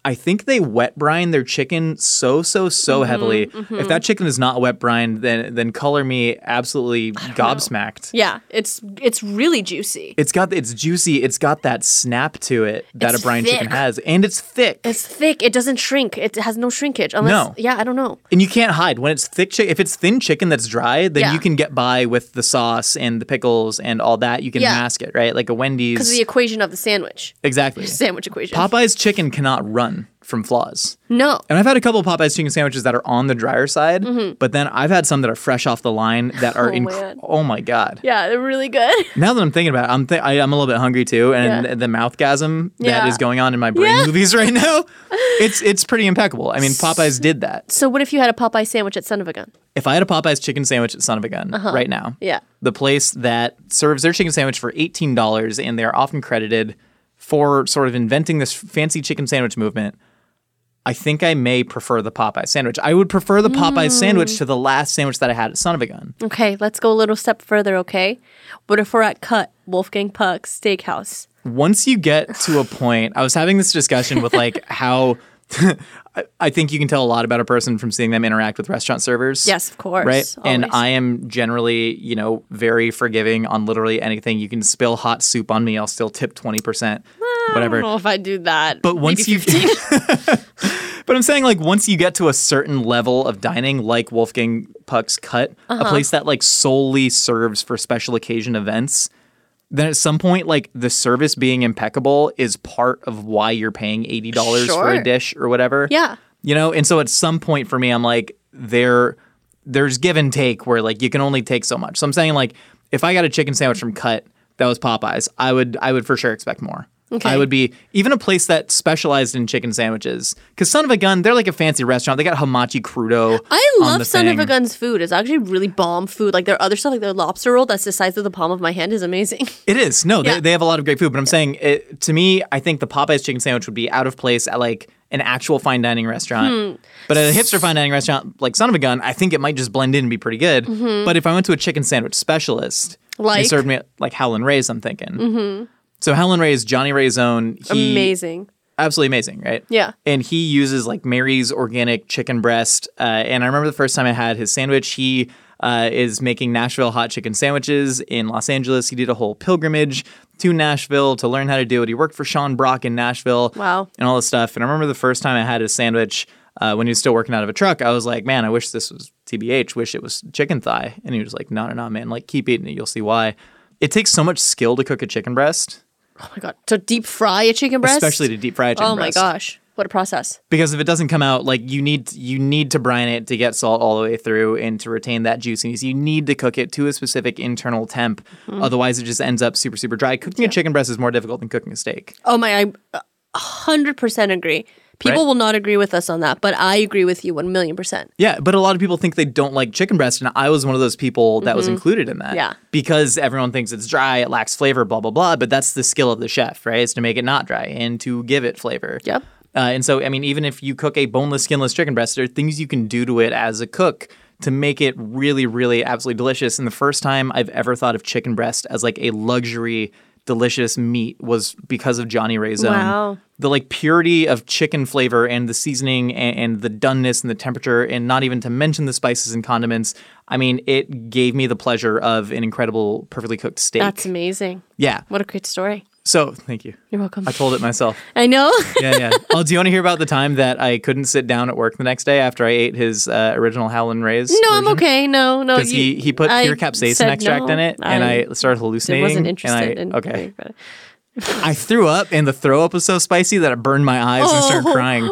Speaker 3: I think they wet brine their chicken so, so, so mm-hmm, heavily. Mm-hmm. If that chicken is not wet brined, then then color me absolutely gobsmacked.
Speaker 4: Know. Yeah, it's it's really juicy.
Speaker 3: It's got it's juicy. It's got that snap to it that
Speaker 4: it's
Speaker 3: a brine
Speaker 4: thick.
Speaker 3: chicken has, and it's thick.
Speaker 4: It's thick. It doesn't shrink. It has no shrinkage. Unless,
Speaker 3: no.
Speaker 4: Yeah, I don't know.
Speaker 3: And you can't hide when it's thick. Chi- if it's thin chicken that's dry, then
Speaker 4: yeah.
Speaker 3: you can get by with the sauce and the pickles and all that. You can
Speaker 4: yeah.
Speaker 3: mask it, right? Like a Wendy's.
Speaker 4: Because of the equation of the sandwich.
Speaker 3: Exactly.
Speaker 4: Sandwich equation.
Speaker 3: Popeye's chicken cannot run from flaws.
Speaker 4: No.
Speaker 3: And I've had a couple of Popeye's chicken sandwiches that are on the drier side,
Speaker 4: mm-hmm.
Speaker 3: but then I've had some that are fresh off the line that are
Speaker 4: oh,
Speaker 3: inc- oh my God.
Speaker 4: Yeah, they're really good.
Speaker 3: Now that I'm thinking about it, I'm th- I, I'm a little bit hungry too, and
Speaker 4: yeah.
Speaker 3: the mouthgasm
Speaker 4: yeah.
Speaker 3: that is going on in my brain
Speaker 4: yeah.
Speaker 3: movies right now, it's it's pretty impeccable. I mean, Popeye's did that.
Speaker 4: So what if you had a Popeye sandwich at Son of a Gun?
Speaker 3: If I had a Popeye's chicken sandwich at Son of a Gun
Speaker 4: uh-huh.
Speaker 3: right now,
Speaker 4: yeah.
Speaker 3: the place that serves their chicken sandwich for eighteen dollars, and they are often credited for sort of inventing this fancy chicken sandwich movement, I think I may prefer the Popeye sandwich. I would prefer the Popeye mm. sandwich to the last sandwich that I had at Son of a Gun.
Speaker 4: Okay, let's go a little step further, okay? What if we're at Cut, Wolfgang Puck's Steakhouse?
Speaker 3: Once you get to a point, I was having this discussion with like how I think you can tell a lot about a person from seeing them interact with restaurant servers.
Speaker 4: Yes, of course.
Speaker 3: Right?
Speaker 4: Always.
Speaker 3: And I am generally, you know, very forgiving on literally anything. You can spill hot soup on me, I'll still tip twenty percent. Whatever.
Speaker 4: I don't know if I do that.
Speaker 3: But once you But I'm saying, like, once you get to a certain level of dining, like Wolfgang Puck's Cut,
Speaker 4: uh-huh.
Speaker 3: a place that, like, solely serves for special occasion events, then at some point, like, the service being impeccable is part of why you're paying eighty dollars
Speaker 4: sure.
Speaker 3: for a dish or whatever.
Speaker 4: Yeah.
Speaker 3: You know? And so at some point for me, I'm like, there, there's give and take where, like, you can only take so much. So I'm saying, like, if I got a chicken sandwich from Cut that was Popeye's, I would, I would for sure expect more.
Speaker 4: Okay.
Speaker 3: I would be even a place that specialized in chicken sandwiches. Because Son of a Gun, they're like a fancy restaurant. They got hamachi crudo.
Speaker 4: I
Speaker 3: on
Speaker 4: love
Speaker 3: the
Speaker 4: Son
Speaker 3: thing.
Speaker 4: of a Gun's food. It's actually really bomb food. Like their other stuff, like their lobster roll that's the size of the palm of my hand is amazing.
Speaker 3: It is. No,
Speaker 4: Yeah.
Speaker 3: they, they have a lot of great food. But I'm saying, it, to me, I think the Popeye's chicken sandwich would be out of place at like an actual fine dining restaurant.
Speaker 4: Hmm.
Speaker 3: But at a hipster fine dining restaurant like Son of a Gun, I think it might just blend in and be pretty good.
Speaker 4: Mm-hmm.
Speaker 3: But if I went to a chicken sandwich specialist,
Speaker 4: Like?
Speaker 3: they served me like Howlin' Ray's, I'm thinking.
Speaker 4: Mm-hmm.
Speaker 3: So Howlin' Ray's, Johnny Ray's own. He,
Speaker 4: Amazing.
Speaker 3: Absolutely amazing, right?
Speaker 4: Yeah.
Speaker 3: And he uses like Mary's organic chicken breast. Uh, and I remember the first time I had his sandwich, he uh, is making Nashville hot chicken sandwiches in Los Angeles. He did a whole pilgrimage to Nashville to learn how to do it. He worked for Sean Brock in Nashville.
Speaker 4: Wow.
Speaker 3: And all this stuff. And I remember the first time I had his sandwich uh, when he was still working out of a truck, I was like, man, I wish this was T B H, wish it was chicken thigh. And he was like, no, no, no, man, like keep eating it. You'll see why. It takes so much skill to cook a chicken breast.
Speaker 4: Oh my God. To deep fry a chicken breast?
Speaker 3: Especially to deep fry a chicken
Speaker 4: oh
Speaker 3: breast.
Speaker 4: Oh my gosh. What a process.
Speaker 3: Because if it doesn't come out, like you need you need to brine it to get salt all the way through and to retain that juiciness. You need to cook it to a specific internal temp. Mm-hmm. Otherwise, it just ends up super, super dry. Cooking yeah. a chicken breast is more difficult than cooking a steak.
Speaker 4: Oh my, I one hundred percent agree. People
Speaker 3: right?
Speaker 4: will not agree with us on that, but I agree with you one million percent.
Speaker 3: Yeah, but a lot of people think they don't like chicken breast, and I was one of those people that mm-hmm. was included in that.
Speaker 4: Yeah.
Speaker 3: Because everyone thinks it's dry, it lacks flavor, blah, blah, blah, but that's the skill of the chef, right? Is to make it not dry and to give it flavor.
Speaker 4: Yep.
Speaker 3: Uh, and so, I mean, even if you cook a boneless, skinless chicken breast, there are things you can do to it as a cook to make it really, really absolutely delicious. And the first time I've ever thought of chicken breast as like a luxury delicious meat was because of Johnny Ray's own.
Speaker 4: Wow.
Speaker 3: The like purity of chicken flavor and the seasoning and, and the doneness and the temperature, and not even to mention the spices and condiments. I mean, it gave me the pleasure of an incredible, perfectly cooked steak.
Speaker 4: That's amazing.
Speaker 3: Yeah.
Speaker 4: What a great story.
Speaker 3: So, thank you.
Speaker 4: You're welcome.
Speaker 3: I told it myself.
Speaker 4: I know.
Speaker 3: yeah, yeah. Oh, do you want to hear about the time that I couldn't sit down at work the next day after I ate his uh, original Howlin' Ray's?
Speaker 4: No,
Speaker 3: version?
Speaker 4: I'm okay. No, no.
Speaker 3: Because he, he put
Speaker 4: I
Speaker 3: pure capsaicin extract
Speaker 4: no.
Speaker 3: in it, and I, I started hallucinating.
Speaker 4: I wasn't interested
Speaker 3: and I,
Speaker 4: in
Speaker 3: Okay. I threw up, and the throw up was so spicy that it burned my eyes
Speaker 4: oh,
Speaker 3: and started crying.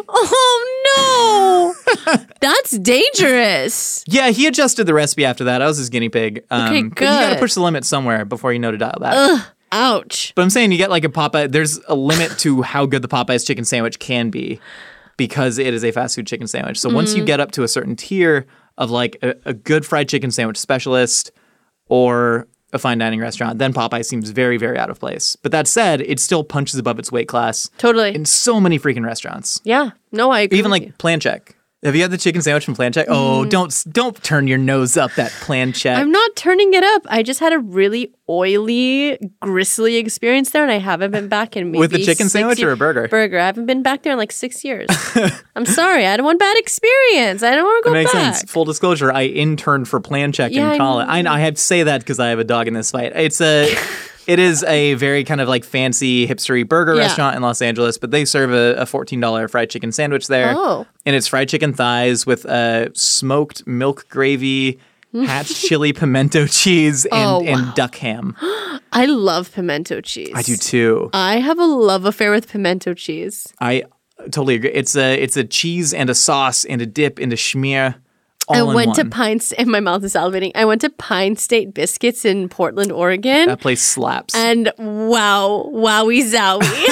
Speaker 4: Oh, no. That's dangerous.
Speaker 3: Yeah, he adjusted the recipe after that. I was his guinea pig. Um,
Speaker 4: okay,
Speaker 3: good.
Speaker 4: good.
Speaker 3: You got to push the limit somewhere before you know to dial back.
Speaker 4: Ugh, ouch.
Speaker 3: But I'm saying you get like a Popeye. There's a limit to how good the Popeye's chicken sandwich can be because it is a fast food chicken sandwich. So mm. once you get up to a certain tier of like a, a good fried chicken sandwich specialist or a fine dining restaurant, then Popeye seems very, very out of place. But that said, it still punches above its weight class.
Speaker 4: Totally.
Speaker 3: In so many freaking restaurants.
Speaker 4: Yeah. No, I agree.
Speaker 3: Even
Speaker 4: with
Speaker 3: like
Speaker 4: you.
Speaker 3: Plan Check. Have you had the chicken sandwich from Plan Check? Oh, don't don't turn your nose up at Plan Check.
Speaker 4: I'm not turning it up. I just had a really oily, gristly experience there, and I haven't been back in maybe
Speaker 3: With the chicken
Speaker 4: six
Speaker 3: sandwich
Speaker 4: years.
Speaker 3: or a burger?
Speaker 4: Burger. I haven't been back there in like six years. I'm sorry. I don't want bad experience. I don't want to
Speaker 3: That
Speaker 4: go
Speaker 3: makes
Speaker 4: back.
Speaker 3: sense. Full disclosure, I interned for Plan Check
Speaker 4: Yeah, I
Speaker 3: in college. I, I have to say that because I have a dog in this fight. It's a... It is a very kind of like fancy hipstery burger
Speaker 4: Yeah.
Speaker 3: restaurant in Los Angeles, but they serve a, a fourteen dollars fried chicken sandwich there.
Speaker 4: Oh.
Speaker 3: And it's fried chicken thighs with uh, smoked milk gravy, hatch chili pimento cheese, and,
Speaker 4: Oh, wow.
Speaker 3: and duck ham.
Speaker 4: I love pimento cheese.
Speaker 3: I do too.
Speaker 4: I have a love affair with pimento cheese.
Speaker 3: I totally agree. It's a it's a cheese and a sauce and a dip and a schmear. All
Speaker 4: I
Speaker 3: in
Speaker 4: went to
Speaker 3: one.
Speaker 4: Pine State, and my mouth is salivating. I went to Pine State Biscuits in Portland, Oregon.
Speaker 3: That place slaps.
Speaker 4: And wow, wowie zowie.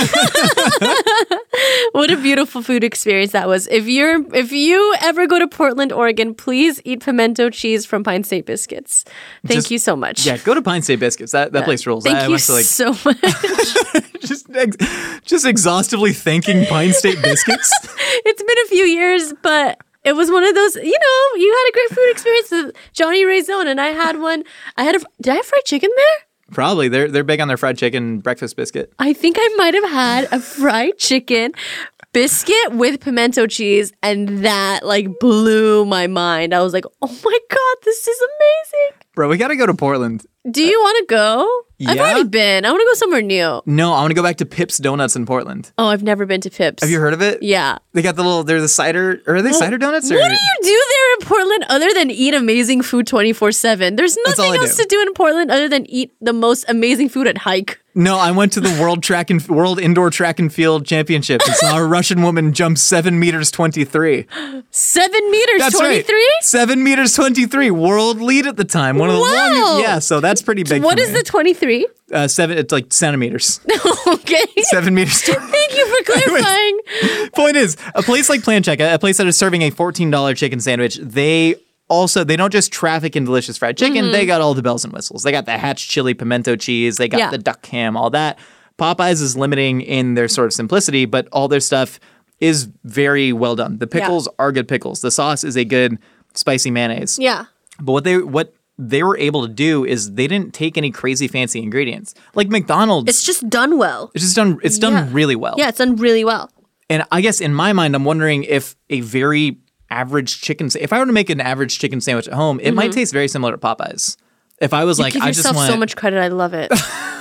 Speaker 4: What a beautiful food experience that was. If you're if you ever go to Portland, Oregon, please eat pimento cheese from Pine State Biscuits. Thank
Speaker 3: Just-
Speaker 4: you so much.
Speaker 3: yeah, go to Pine State Biscuits. That that place rules.
Speaker 4: Thank
Speaker 3: I
Speaker 4: you
Speaker 3: went to like
Speaker 4: so much.
Speaker 3: just ex- just exhaustively thanking Pine State Biscuits.
Speaker 4: It's been a few years, but it was one of those, you know, you had a great food experience with Johnny Rayzone, and I had one. I had a, did I have fried chicken there?
Speaker 3: Probably. They're they're big on their fried chicken breakfast biscuit.
Speaker 4: I think I might have had a fried chicken biscuit with pimento cheese, and that like blew my mind. I was like, oh my God, this is amazing.
Speaker 3: Bro, we got to go to Portland.
Speaker 4: Do you want to go? I've
Speaker 3: Yeah?
Speaker 4: already been. I want to go somewhere new.
Speaker 3: No, I want to go back to Pip's Donuts in Portland.
Speaker 4: Oh, I've never been to Pips.
Speaker 3: Have you heard of it?
Speaker 4: Yeah.
Speaker 3: They got the little, they're the cider, or are they cider donuts? Or?
Speaker 4: What do you do there in Portland other than eat amazing food twenty-four seven? There's
Speaker 3: That's all
Speaker 4: nothing
Speaker 3: I
Speaker 4: else
Speaker 3: do.
Speaker 4: to do in Portland other than eat the most amazing food and hike.
Speaker 3: No, I went to the World Track and World Indoor Track and Field Championships and saw a Russian woman jump seven meters twenty-three.
Speaker 4: Seven meters,
Speaker 3: That's
Speaker 4: twenty-three?
Speaker 3: right. Seven meters twenty-three. World lead at the time. One of the
Speaker 4: Wow.
Speaker 3: longest. Yeah, so that's pretty big.
Speaker 4: What
Speaker 3: for
Speaker 4: is
Speaker 3: me.
Speaker 4: the twenty-three?
Speaker 3: uh, seven? It's like centimeters.
Speaker 4: Okay.
Speaker 3: Seven meters.
Speaker 4: Thank you for clarifying.
Speaker 3: Point is, a place like Plan Check, a place that is serving a fourteen dollars chicken sandwich, they also, they don't just traffic in delicious fried chicken,
Speaker 4: Mm-hmm.
Speaker 3: they got all the bells and whistles. They got the hatch chili pimento cheese, they got
Speaker 4: Yeah.
Speaker 3: the duck ham, all that. Popeyes is limiting in their sort of simplicity, but all their stuff is very well done. The pickles are good pickles. The sauce is a good spicy mayonnaise.
Speaker 4: Yeah.
Speaker 3: But what they what they were able to do is they didn't take any crazy fancy ingredients. Like McDonald's,
Speaker 4: It's just done well.
Speaker 3: it's just done it's done
Speaker 4: Yeah.
Speaker 3: really well.
Speaker 4: Yeah, it's done really well.
Speaker 3: And I guess in my mind, I'm wondering if a very average chicken, sa- if I were to make an average chicken sandwich at home, it might taste very similar to Popeyes. If I was like,
Speaker 4: Give
Speaker 3: I just
Speaker 4: yourself
Speaker 3: want
Speaker 4: so much credit. I love it.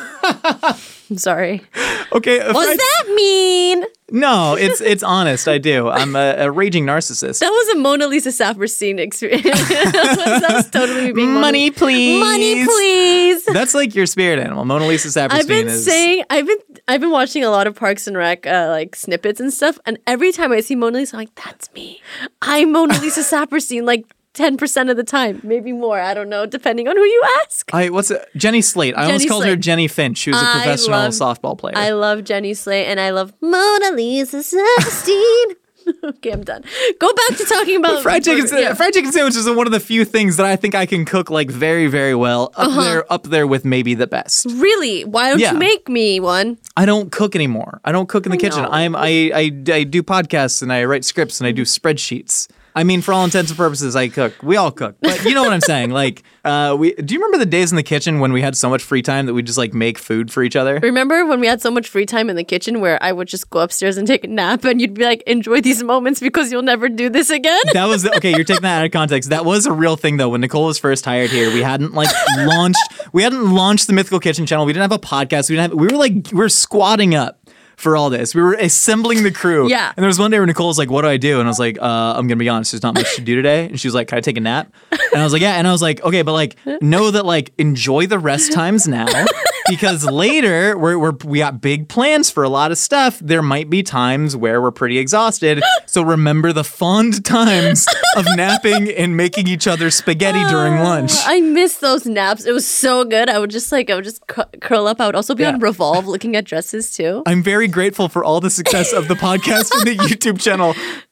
Speaker 4: I'm sorry.
Speaker 3: okay, a
Speaker 4: What does
Speaker 3: fried-
Speaker 4: that mean?
Speaker 3: no, it's it's honest. I do. I'm a, a raging narcissist.
Speaker 4: That was a Mona Lisa Saperstein experience. that was totally me being Mona-
Speaker 3: Money, please.
Speaker 4: Money, please.
Speaker 3: That's like your spirit animal. Mona Lisa Saperstein
Speaker 4: I've been
Speaker 3: is.
Speaker 4: saying I've been I've been watching a lot of Parks and Rec uh, like snippets and stuff, and every time I see Mona Lisa, I'm like, that's me. I'm Mona Lisa Saperstein like ten percent of the time, maybe more. I don't know, depending on who you ask.
Speaker 3: I what's it? Jenny Slate. I almost
Speaker 4: Jenny
Speaker 3: called her
Speaker 4: Slate.
Speaker 3: Jenny Finch. She was a
Speaker 4: I
Speaker 3: professional
Speaker 4: love-
Speaker 3: softball player.
Speaker 4: I love Jenny Slate and I love Mona Lisa Saperstein. Okay, I'm done. Go back to talking about
Speaker 3: Fried chicken,
Speaker 4: Yeah.
Speaker 3: fried chicken sandwiches are one of the few things that I think I can cook like very, very well. Up
Speaker 4: Uh-huh.
Speaker 3: there, up there with maybe the best.
Speaker 4: Really? Why don't
Speaker 3: Yeah.
Speaker 4: you make me one?
Speaker 3: I don't cook anymore. I don't cook in the kitchen.
Speaker 4: know.
Speaker 3: I'm I, I I do podcasts and I write scripts and I do spreadsheets. I mean, for all intents and purposes, I cook. We all cook, but you know what I'm saying. Like, uh, we do you remember the days in the kitchen when we had so much free time that we just like make food for each other?
Speaker 4: Remember when we had so much free time in the kitchen where I would just go upstairs and take a nap and you'd be like, enjoy these moments because you'll never do this again?
Speaker 3: That was okay. You're taking that out of context. That was a real thing though. When Nicole was first hired here, we hadn't like launched. We hadn't launched the Mythical Kitchen channel. We didn't have a podcast. We didn't have. We were like we were squatting up for all this. We were assembling the crew.
Speaker 4: Yeah.
Speaker 3: And there was one day where Nicole was like, "What do I do?" And I was like, uh, "I'm gonna be honest. There's not much to do today." And she was like, "Can I take a nap?" And I was like, "Yeah." And I was like, "Okay, but like know that like enjoy the rest times now." Because later we're, we're we got big plans for a lot of stuff. There might be times where we're pretty exhausted. So remember the fond times of napping and making each other spaghetti during lunch.
Speaker 4: I miss those naps. It was so good. I would just like, I would just cu- curl up. I would also be
Speaker 3: Yeah.
Speaker 4: on Revolve looking at dresses too.
Speaker 3: I'm very grateful for all the success of the podcast and the YouTube channel.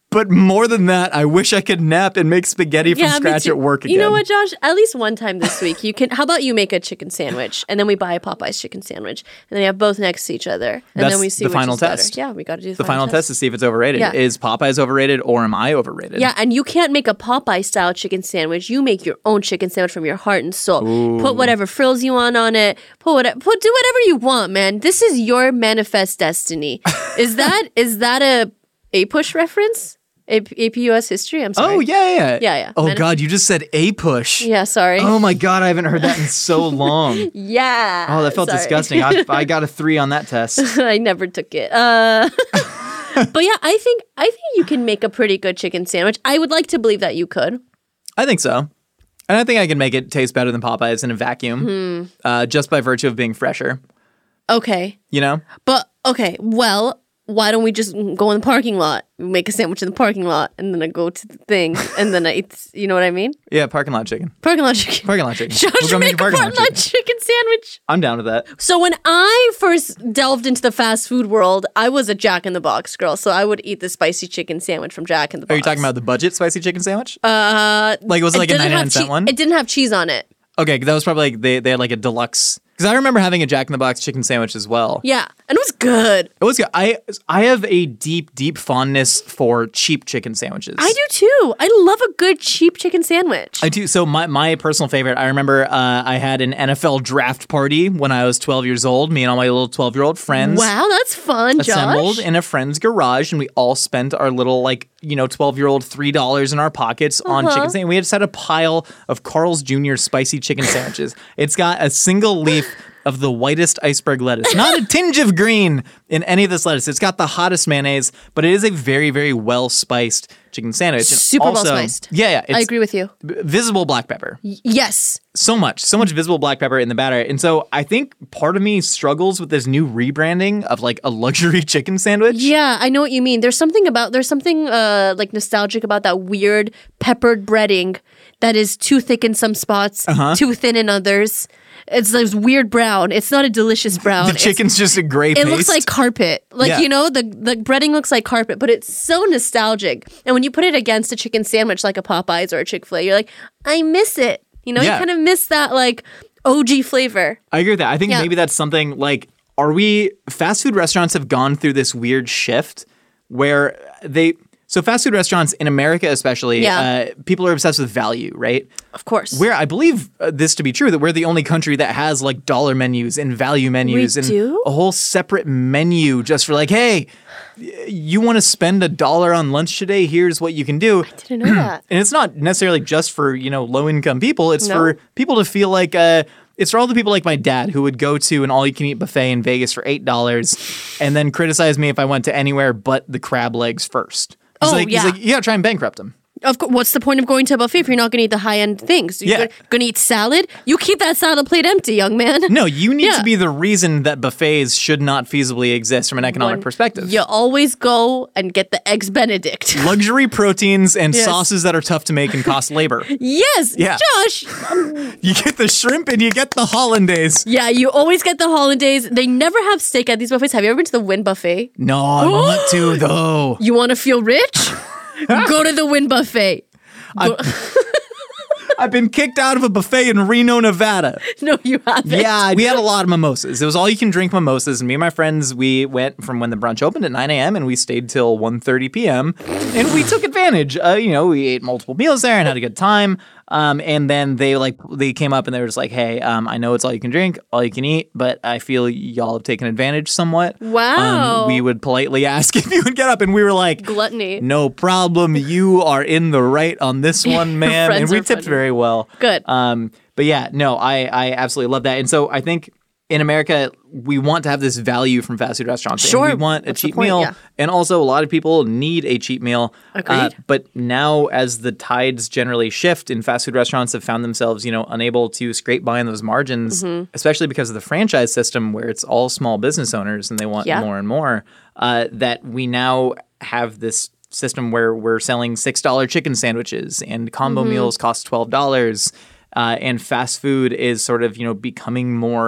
Speaker 3: But more than that, I wish I could nap and make spaghetti from
Speaker 4: Yeah, me
Speaker 3: scratch
Speaker 4: too.
Speaker 3: at work again.
Speaker 4: You know what, Josh? At least one time this week, you can. How about you make a chicken sandwich, and then we buy a Popeye's chicken sandwich, and then we have both next to each other, and
Speaker 3: That's
Speaker 4: then we see
Speaker 3: the
Speaker 4: which
Speaker 3: final
Speaker 4: is better.
Speaker 3: test.
Speaker 4: Yeah, we got to do the,
Speaker 3: The final test to see if it's overrated.
Speaker 4: Yeah.
Speaker 3: Is Popeyes overrated or am I overrated?
Speaker 4: Yeah, and you can't make a Popeye style chicken sandwich. You make your own chicken sandwich from your heart and soul.
Speaker 3: Ooh.
Speaker 4: Put whatever frills you want on it. Put whatever. Put do whatever you want, man. This is your manifest destiny. Is that is that a a push reference? A P U S history. I'm sorry.
Speaker 3: Oh, yeah, yeah.
Speaker 4: Yeah, yeah.
Speaker 3: Oh,
Speaker 4: Manif-
Speaker 3: God, you just said a push.
Speaker 4: Yeah, sorry.
Speaker 3: Oh, my God, I haven't heard that in so long.
Speaker 4: Yeah.
Speaker 3: Oh, that felt
Speaker 4: sorry.
Speaker 3: disgusting. I, I got a three on that test.
Speaker 4: I never took it. Uh, but yeah, I think I think you can make a pretty good chicken sandwich. I would like to believe that you could.
Speaker 3: I think so. And I think I can make it taste better than Popeyes in a vacuum,
Speaker 4: Hmm.
Speaker 3: uh, just by virtue of being fresher.
Speaker 4: Okay.
Speaker 3: You know?
Speaker 4: But okay, well, why don't we just go in the parking lot, make a sandwich in the parking lot, and then I go to the thing, and then I eat, you know what I mean?
Speaker 3: Yeah, parking lot chicken.
Speaker 4: Parking lot chicken.
Speaker 3: Parking lot chicken.
Speaker 4: Josh,
Speaker 3: We'll go
Speaker 4: make
Speaker 3: make a
Speaker 4: a
Speaker 3: parking
Speaker 4: parking
Speaker 3: lot
Speaker 4: lot chicken sandwich.
Speaker 3: I'm down with that.
Speaker 4: So when I first delved into the fast food world, I was a Jack in the Box girl, so I would eat the spicy chicken sandwich from Jack in the Box.
Speaker 3: Are you talking about the budget spicy chicken sandwich?
Speaker 4: Uh,
Speaker 3: like, was it like a
Speaker 4: didn't have
Speaker 3: ninety-nine cent
Speaker 4: chee-
Speaker 3: one?
Speaker 4: It didn't have cheese on it.
Speaker 3: Okay, that was probably like they, they had like a deluxe. Because I remember having a Jack in the Box chicken sandwich as well.
Speaker 4: Yeah, and it was good.
Speaker 3: It was good. I I have a deep, deep fondness for cheap chicken sandwiches.
Speaker 4: I do too. I love a good cheap chicken sandwich.
Speaker 3: I do. So my, my personal favorite, I remember uh, I had an N F L draft party when I was twelve years old. Me and all my little twelve-year-old friends
Speaker 4: Wow, that's fun,
Speaker 3: assembled
Speaker 4: Josh.
Speaker 3: in a friend's garage, and we all spent our little, like, you know, twelve-year-old three dollars in our pockets on
Speaker 4: Uh-huh.
Speaker 3: chicken sandwich. We had set a pile of Carl's Junior spicy chicken sandwiches. It's got a single leaf of the whitest iceberg lettuce. Not a tinge of green in any of this lettuce. It's got the hottest mayonnaise, but it is a very, very well-spiced chicken sandwich. And
Speaker 4: Super
Speaker 3: also-
Speaker 4: well-spiced.
Speaker 3: Yeah, yeah.
Speaker 4: I
Speaker 3: It's
Speaker 4: agree with you.
Speaker 3: visible black pepper.
Speaker 4: Y- yes.
Speaker 3: So much, so much visible black pepper in the batter. And so I think part of me struggles with this new rebranding of like a luxury chicken sandwich.
Speaker 4: Yeah, I know what you mean. There's something about there's something uh like nostalgic about that weird peppered breading that is too thick in some spots,
Speaker 3: Uh-huh.
Speaker 4: too thin in others. It's this weird brown. It's not a delicious brown.
Speaker 3: The
Speaker 4: It's-
Speaker 3: chicken's just a gray
Speaker 4: It
Speaker 3: paste.
Speaker 4: looks like carpet. Like,
Speaker 3: Yeah.
Speaker 4: you know, the, the breading looks like carpet, but it's so nostalgic. And when you put it against a chicken sandwich like a Popeyes or a Chick-fil-A, you're like, I miss it. You know,
Speaker 3: Yeah.
Speaker 4: you kind of miss that, like, O G flavor.
Speaker 3: I agree with that. I think
Speaker 4: Yeah.
Speaker 3: maybe that's something like, are we, fast food restaurants have gone through this weird shift where they, so fast food restaurants in America especially,
Speaker 4: Yeah.
Speaker 3: uh, people are obsessed with value, right?
Speaker 4: Of course.
Speaker 3: Where I believe uh, this to be true, that we're the only country that has like dollar menus and value menus and
Speaker 4: do?
Speaker 3: a whole separate menu just for like, hey, y- you want to spend a dollar on lunch today? Here's what you can do.
Speaker 4: Didn't know that.
Speaker 3: And it's not necessarily just for, you know, low income people. It's
Speaker 4: No.
Speaker 3: for people to feel like, uh, it's for all the people like my dad who would go to an all you can eat buffet in Vegas for eight dollars and then criticize me if I went to anywhere but the crab legs first. He's
Speaker 4: Oh,
Speaker 3: like,
Speaker 4: yeah.
Speaker 3: He's like, you gotta try and bankrupt him.
Speaker 4: Of course, what's the point of going to a buffet if you're not going to eat the high end things? You're
Speaker 3: Yeah.
Speaker 4: going to eat salad? You keep that salad plate empty, young man.
Speaker 3: No, you need
Speaker 4: Yeah.
Speaker 3: to be the reason that buffets should not feasibly exist from an economic
Speaker 4: One-
Speaker 3: perspective.
Speaker 4: You always go and get the eggs Benedict.
Speaker 3: Luxury proteins and
Speaker 4: Yes.
Speaker 3: sauces that are tough to make and cost labor.
Speaker 4: Yes,
Speaker 3: Yeah.
Speaker 4: Josh.
Speaker 3: You get the shrimp and you get the hollandaise.
Speaker 4: Yeah, you always get the hollandaise. They never have steak at these buffets. Have you ever been to the Wynn buffet?
Speaker 3: No, I want to though.
Speaker 4: You want to feel rich? Go to the Wynn buffet.
Speaker 3: I've been kicked out of a buffet in Reno, Nevada.
Speaker 4: No, you haven't.
Speaker 3: Yeah, we had a lot of mimosas. It was all you can drink mimosas. And me and my friends, we went from when the brunch opened at nine a.m. and we stayed till one thirty p.m. And we took advantage. Uh, you know, we ate multiple meals there and had a good time. Um, and then they like they came up and they were just like, hey, um, I know it's all you can drink, all you can eat, but I feel y'all have taken advantage somewhat.
Speaker 4: Wow.
Speaker 3: Um, we would politely ask if you would get up, and we were like,
Speaker 4: Gluttony.
Speaker 3: no problem. You are in the right on this one, ma'am.
Speaker 4: Friends
Speaker 3: And we
Speaker 4: are
Speaker 3: tipped
Speaker 4: funny.
Speaker 3: very well.
Speaker 4: Good.
Speaker 3: Um, but yeah, no, I, I absolutely love that. And so I think in America, we want to have this value from fast food restaurants. And
Speaker 4: Sure.
Speaker 3: we want a
Speaker 4: That's the
Speaker 3: cheap
Speaker 4: point,
Speaker 3: meal.
Speaker 4: yeah.
Speaker 3: And also, a lot of people need a cheap meal.
Speaker 4: Agreed.
Speaker 3: but now, as the tides generally shift and fast food restaurants have found themselves, you know, unable to scrape by on those margins,
Speaker 4: Mm-hmm.
Speaker 3: especially because of the franchise system where it's all small business owners and they want
Speaker 4: Yeah.
Speaker 3: more and more, uh, that we now have this system where we're selling six dollar chicken sandwiches and combo
Speaker 4: Mm-hmm.
Speaker 3: meals cost twelve dollars. Uh, and fast food is sort of, you know, becoming more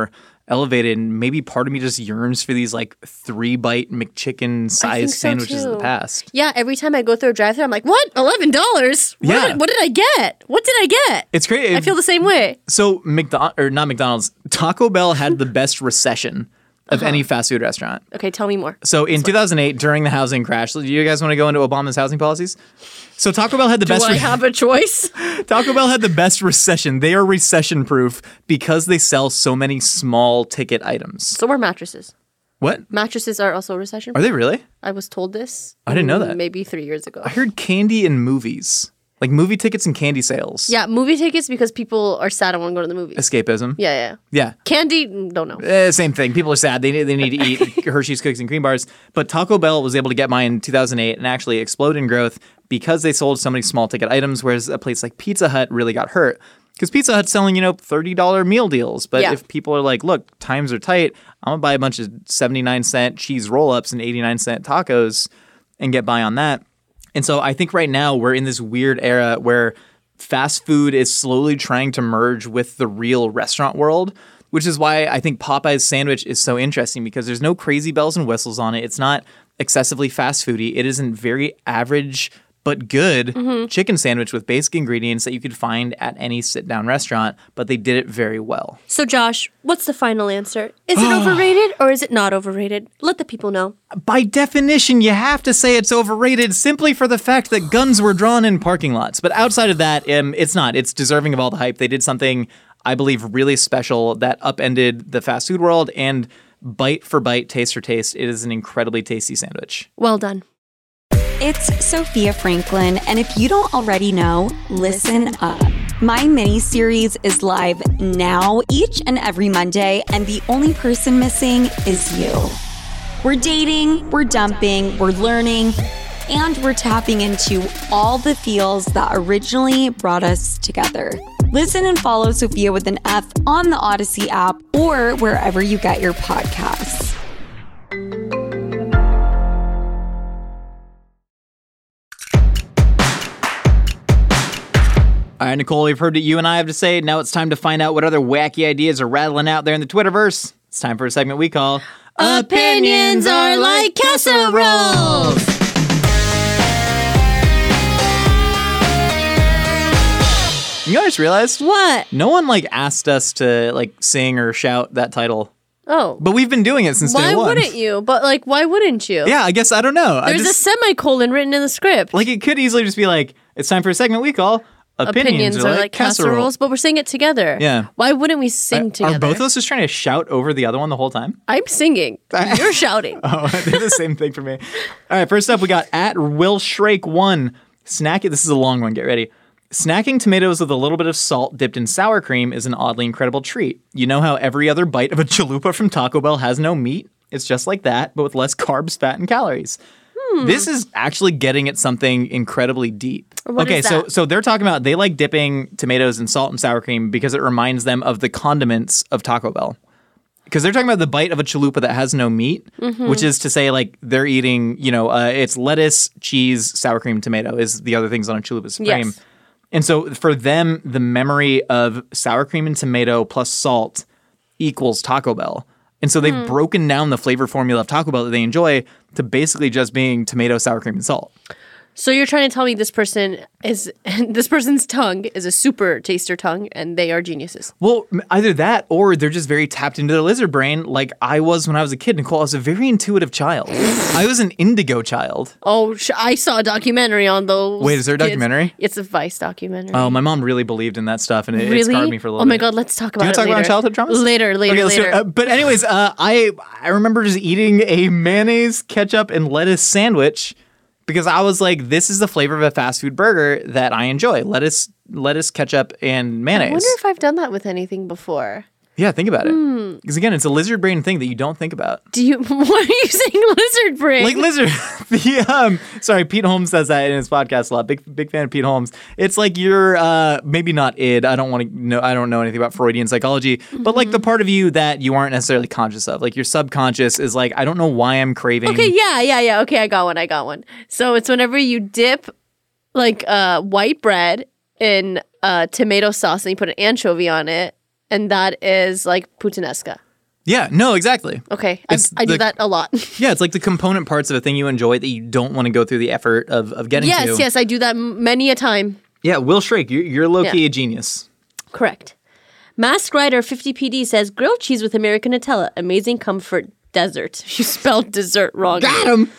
Speaker 3: elevated, and maybe part of me just yearns for these like three bite McChicken sized
Speaker 4: so,
Speaker 3: sandwiches of the
Speaker 4: too.
Speaker 3: past.
Speaker 4: Yeah, every time I go through a drive-thru, I'm like, what? eleven dollars? What,
Speaker 3: Yeah.
Speaker 4: did, what did I get? What did I get?
Speaker 3: It's great.
Speaker 4: I feel the same way.
Speaker 3: So McDonald or not McDonald's, Taco Bell had the best recession of any fast food restaurant.
Speaker 4: Okay, tell me more.
Speaker 3: So in two thousand eight, during the housing crash, do you guys want to go into Obama's housing policies? So Taco Bell had the
Speaker 4: Do
Speaker 3: best.
Speaker 4: I have a choice?
Speaker 3: Taco Bell had the best recession. They are recession proof because they sell so many small ticket items.
Speaker 4: So are mattresses.
Speaker 3: What?
Speaker 4: Mattresses are also recession.
Speaker 3: Are they really?
Speaker 4: I was told this.
Speaker 3: I didn't know that.
Speaker 4: Maybe three years ago.
Speaker 3: I heard candy and movies. Like movie tickets and candy sales.
Speaker 4: Yeah, movie tickets because people are sad and want to go to the movies.
Speaker 3: Escapism.
Speaker 4: Yeah, yeah.
Speaker 3: Yeah.
Speaker 4: Candy, mm, don't know.
Speaker 3: Eh, same thing. People are sad. They need, they need to eat Hershey's cookies and cream bars. But Taco Bell was able to get mine in two thousand eight and actually explode in growth because they sold so many small ticket items, whereas a place like Pizza Hut really got hurt. Because Pizza Hut's selling, you know, thirty dollars meal deals. But
Speaker 4: Yeah.
Speaker 3: if people are like, look, times are tight, I'm going to buy a bunch of seventy-nine cent cheese roll-ups and eighty-nine cent tacos and get by on that. And so I think right now we're in this weird era where fast food is slowly trying to merge with the real restaurant world, which is why I think Popeye's sandwich is so interesting because there's no crazy bells and whistles on it. It's not excessively fast foody. It is a very average but good
Speaker 4: Mm-hmm.
Speaker 3: chicken sandwich with basic ingredients that you could find at any sit-down restaurant, but they did it very well.
Speaker 4: So, Josh, what's the final answer? Is it overrated or is it not overrated? Let the people know.
Speaker 3: By definition, you have to say it's overrated simply for the fact that guns were drawn in parking lots. But outside of that, um, it's not. It's deserving of all the hype. They did something, I believe, really special that upended the fast food world. And bite for bite, taste for taste, it is an incredibly tasty sandwich.
Speaker 4: Well done.
Speaker 2: It's Sophia Franklin, and if you don't already know, listen up. My mini-series is live now, each and every Monday, and the only person missing is you. We're dating, we're dumping, we're learning, and we're tapping into all the feels that originally brought us together. Listen and follow Sophia with an F on the Odyssey app or wherever you get your podcasts.
Speaker 3: All right, Nicole, we've heard what you and I have to say. Now it's time to find out what other wacky ideas are rattling out there in the Twitterverse. It's time for a segment we call
Speaker 4: Opinions Are Like Casseroles.
Speaker 3: You know, I just realized
Speaker 4: What?
Speaker 3: no one like asked us to like sing or shout that title,
Speaker 4: Oh.
Speaker 3: but we've been doing it since
Speaker 4: Why
Speaker 3: day one.
Speaker 4: wouldn't you? But, like, why wouldn't you?
Speaker 3: Yeah, I guess I don't know. I
Speaker 4: There's
Speaker 3: just,
Speaker 4: a semicolon written in the script.
Speaker 3: like it could easily just be like it's time for a segment we call Opinions,
Speaker 4: Opinions are like casseroles, but we're saying it together.
Speaker 3: Yeah.
Speaker 4: Why wouldn't we sing together?
Speaker 3: Are both of us just trying to shout over the other one the whole time?
Speaker 4: I'm singing. You're shouting.
Speaker 3: Oh, they're the same thing for me. All right, first up, we got at Will Shrake one. Snacking, this is a long one, get ready. Snacking tomatoes with a little bit of salt dipped in sour cream is an oddly incredible treat. You know how every other bite of a chalupa from Taco Bell has no meat? It's just like that, but with less carbs, fat, and calories.
Speaker 4: Hmm.
Speaker 3: This is actually getting at something incredibly deep.
Speaker 4: What
Speaker 3: okay,
Speaker 4: is
Speaker 3: so
Speaker 4: that?
Speaker 3: so they're talking about they like dipping tomatoes in salt and sour cream because it reminds them of the condiments of Taco Bell. Because they're talking about the bite of a chalupa that has no meat,
Speaker 4: Mm-hmm.
Speaker 3: which is to say, like, they're eating, you know, uh, it's lettuce, cheese, sour cream, tomato is the other things on a chalupa supreme.
Speaker 4: Yes.
Speaker 3: And so for them, the memory of sour cream and tomato plus salt equals Taco Bell. And so they've
Speaker 4: Hmm.
Speaker 3: broken down the flavor formula of Taco Bell that they enjoy to basically just being tomato, sour cream, and salt.
Speaker 4: So you're trying to tell me this person is this person's tongue is a super taster tongue, and they are geniuses.
Speaker 3: Well, m- either that or they're just very tapped into their lizard brain like I was when I was a kid. Nicole, I was a very intuitive child. I was an indigo child.
Speaker 4: Oh, sh- I saw a documentary on those.
Speaker 3: Wait, is there a
Speaker 4: kids.
Speaker 3: documentary?
Speaker 4: It's a Vice documentary.
Speaker 3: Oh, my mom really believed in that stuff, and it, it
Speaker 4: really?
Speaker 3: scarred me for a little
Speaker 4: oh my
Speaker 3: bit.
Speaker 4: god, let's talk
Speaker 3: Do you
Speaker 4: about
Speaker 3: want to
Speaker 4: it
Speaker 3: talk
Speaker 4: later.
Speaker 3: about childhood traumas?
Speaker 4: Later, later,
Speaker 3: okay, let's do it.
Speaker 4: later.
Speaker 3: Uh, but anyways, uh, I I remember just eating a mayonnaise, ketchup, and lettuce sandwich because I was like, this is the flavor of a fast food burger that I enjoy. Lettuce, lettuce, ketchup, and mayonnaise.
Speaker 4: I wonder if I've done that with anything before.
Speaker 3: yeah, think about
Speaker 4: Hmm.
Speaker 3: it. Because again, it's a lizard brain thing that you don't think about.
Speaker 4: Do you? Why are you saying lizard brain?
Speaker 3: Like lizard. the um sorry, Pete Holmes says that in his podcast a lot. Big big fan of Pete Holmes. It's like you're uh maybe not id. I don't want to know I don't know anything about Freudian psychology, but like the part of you that you aren't necessarily conscious of. Like your subconscious is like, I don't know why I'm craving.
Speaker 4: Okay, yeah, yeah, yeah. Okay, I got one. I got one. So it's whenever you dip like uh, white bread in uh, tomato sauce and you put an anchovy on it, and that is like puttanesca.
Speaker 3: Yeah, no, exactly.
Speaker 4: Okay, I,
Speaker 3: It's
Speaker 4: I do
Speaker 3: the-
Speaker 4: that a lot.
Speaker 3: Yeah, it's like the component parts of a thing you enjoy that you don't want to go through the effort of, of getting to.
Speaker 4: Yes, yes, I do that m- many a time.
Speaker 3: Yeah, Will Shrake, you're, you're low-key
Speaker 4: Yeah.
Speaker 3: a genius.
Speaker 4: Correct. Mask Rider fifty P D says grilled cheese with American Nutella, amazing comfort dessert. You spelled dessert wrong.
Speaker 3: Got him!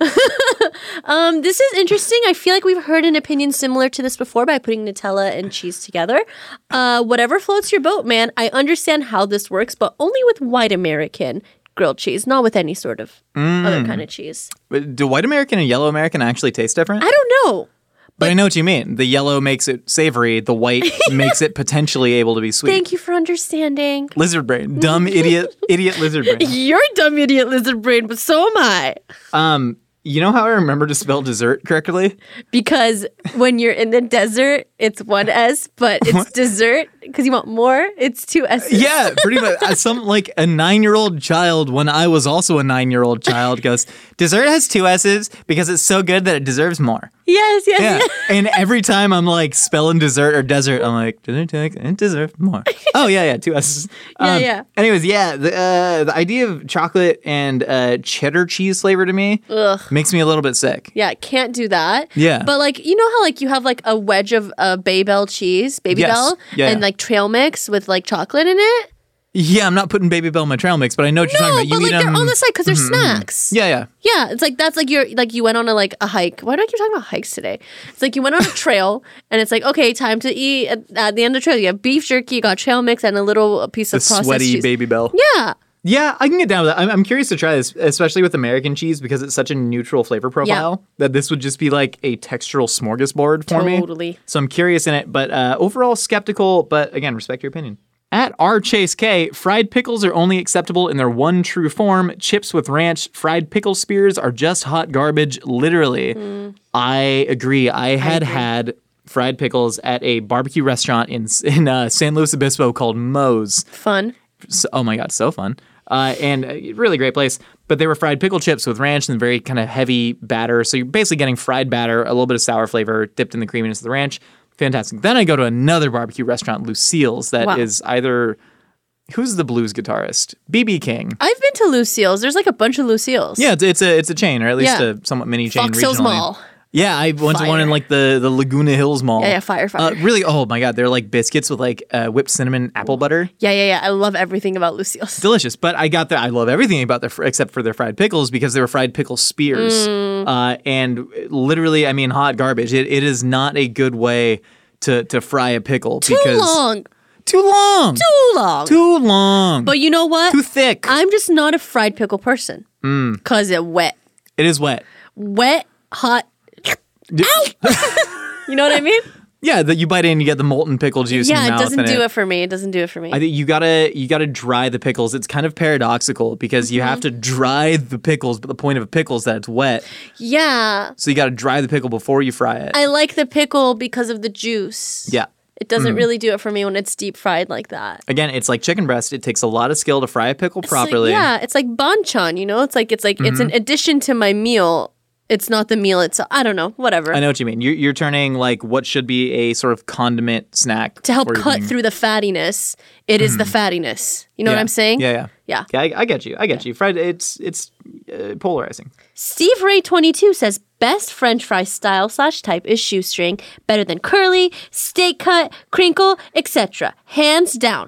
Speaker 4: Um, this is interesting. I feel like we've heard an opinion similar to this before by putting Nutella and cheese together. Uh, whatever floats your boat, man. I understand how this works, but only with white American grilled cheese, not with any sort of
Speaker 3: Mm.
Speaker 4: other kind of cheese.
Speaker 3: But do white American and yellow American actually taste different?
Speaker 4: I don't know.
Speaker 3: But I know what you mean. The yellow makes it savory. The white makes it potentially able to be sweet.
Speaker 4: Thank you for understanding.
Speaker 3: Lizard brain. Dumb idiot idiot lizard brain.
Speaker 4: You're a dumb idiot lizard brain, but so am I.
Speaker 3: Um, you know how I remember to spell dessert correctly?
Speaker 4: Because when you're in the desert, it's one S, but it's dessert because you want more. It's two S's.
Speaker 3: Yeah, pretty much. As Some like a nine-year-old child when I was also a nine-year-old child goes, dessert has two S's because it's so good that it deserves more.
Speaker 4: Yes, yes,
Speaker 3: Yeah.
Speaker 4: yes.
Speaker 3: And every time I'm like spelling dessert or desert, I'm like, dessert take it deserves more. Oh yeah, yeah, two S's.
Speaker 4: Yeah, yeah.
Speaker 3: Anyways, yeah, the uh, the idea of chocolate and uh, cheddar cheese flavor to me
Speaker 4: Ugh.
Speaker 3: makes me a little bit sick.
Speaker 4: Yeah, can't do that.
Speaker 3: Yeah.
Speaker 4: But like, you know how like you have like a wedge of uh, Babybel cheese, Babybel,
Speaker 3: Yes. Yeah,
Speaker 4: and
Speaker 3: yeah.
Speaker 4: like trail mix with like chocolate in it?
Speaker 3: Yeah, I'm not putting Baby Bell in my trail mix, but I know what you're
Speaker 4: No,
Speaker 3: talking about.
Speaker 4: but
Speaker 3: You
Speaker 4: like
Speaker 3: eat
Speaker 4: they're
Speaker 3: them.
Speaker 4: on the side because they're snacks.
Speaker 3: Yeah, yeah.
Speaker 4: Yeah, it's like that's like you're like you went on a like a hike. Why do I keep talking about hikes today? It's like you went on a trail and it's like okay, time to eat at, at the end of the trail. You have beef jerky, you got trail mix, and a little piece
Speaker 3: The
Speaker 4: of processed
Speaker 3: sweaty
Speaker 4: cheese.
Speaker 3: Baby Bell.
Speaker 4: Yeah,
Speaker 3: Yeah, I can get down with that. I'm, I'm curious to try this, especially with American cheese because it's such a neutral flavor profile that this would just be like a textural smorgasbord for me.
Speaker 4: Totally.
Speaker 3: So I'm curious in it, but uh, overall skeptical, but again, respect your opinion. At R Chase K, fried pickles are only acceptable in their one true form. Chips with ranch, fried pickle spears are just hot garbage, literally.
Speaker 4: Mm.
Speaker 3: I agree. I had had fried pickles at a barbecue restaurant in in uh, San Luis Obispo called Moe's.
Speaker 4: fun.
Speaker 3: So, oh my God, so fun. Uh, and a really great place. But they were fried pickle chips with ranch and very kind of heavy batter. So you're basically getting fried batter, a little bit of sour flavor dipped in the creaminess of the ranch. Fantastic. Then I go to another barbecue restaurant, Lucille's, that
Speaker 4: Wow.
Speaker 3: is either... Who's the blues guitarist? B B King.
Speaker 4: I've been to Lucille's. There's like a bunch of Lucille's.
Speaker 3: Yeah, it's, it's a it's a chain, or at least
Speaker 4: Yeah.
Speaker 3: a somewhat mini chain
Speaker 4: Fox Hills
Speaker 3: regionally.
Speaker 4: Mall.
Speaker 3: Yeah, I went to one in
Speaker 4: Fire.
Speaker 3: like the, the Laguna Hills Mall.
Speaker 4: Yeah, yeah, fire, fire.
Speaker 3: Uh, really, oh my God, they're like biscuits with like uh, whipped cinnamon apple butter.
Speaker 4: Yeah, yeah, yeah. I love everything about Lucille's.
Speaker 3: Delicious, but I got the I love everything about their fr- except for their fried pickles because they were fried pickle spears,
Speaker 4: Mm.
Speaker 3: uh, and literally, I mean, hot garbage. It, it is not a good way to to fry a pickle
Speaker 4: Too
Speaker 3: because
Speaker 4: long.
Speaker 3: too long,
Speaker 4: Too long.
Speaker 3: too long,
Speaker 4: But you know what?
Speaker 3: too thick.
Speaker 4: I'm just not a fried pickle person.
Speaker 3: Mm.
Speaker 4: Because it wet.
Speaker 3: It is wet.
Speaker 4: Wet, hot.
Speaker 3: D-
Speaker 4: You know what I mean?
Speaker 3: Yeah, that you bite in, you get the molten pickle juice. in
Speaker 4: Yeah,
Speaker 3: your
Speaker 4: it
Speaker 3: mouth
Speaker 4: doesn't
Speaker 3: and
Speaker 4: do it for me. It doesn't do it for me.
Speaker 3: I think you gotta you gotta dry the pickles. It's kind of paradoxical because you
Speaker 4: Mm-hmm.
Speaker 3: have to dry the pickles, but the point of a pickle is that it's wet.
Speaker 4: yeah.
Speaker 3: So you gotta dry the pickle before you fry it.
Speaker 4: I like the pickle because of the juice.
Speaker 3: yeah.
Speaker 4: It doesn't really do it for me when it's deep fried like that.
Speaker 3: Again, it's like chicken breast. It takes a lot of skill to fry a pickle
Speaker 4: It's like-
Speaker 3: properly.
Speaker 4: yeah, it's like banchan, you know? It's like it's like it's an addition to my meal. It's not the meal itself. I don't know. Whatever.
Speaker 3: I know what you mean. You're, you're turning like what should be a sort of condiment snack
Speaker 4: To help
Speaker 3: for
Speaker 4: cut
Speaker 3: evening.
Speaker 4: through the fattiness, it is the fattiness. You know
Speaker 3: Yeah.
Speaker 4: what I'm saying?
Speaker 3: Yeah, yeah,
Speaker 4: Yeah.
Speaker 3: Yeah, I, I get you. I get you. Fried. It's it's uh, polarizing.
Speaker 4: Steve Ray twenty-two says best French fry style slash type is shoestring, better than curly, steak cut, crinkle, et cetera. Hands down.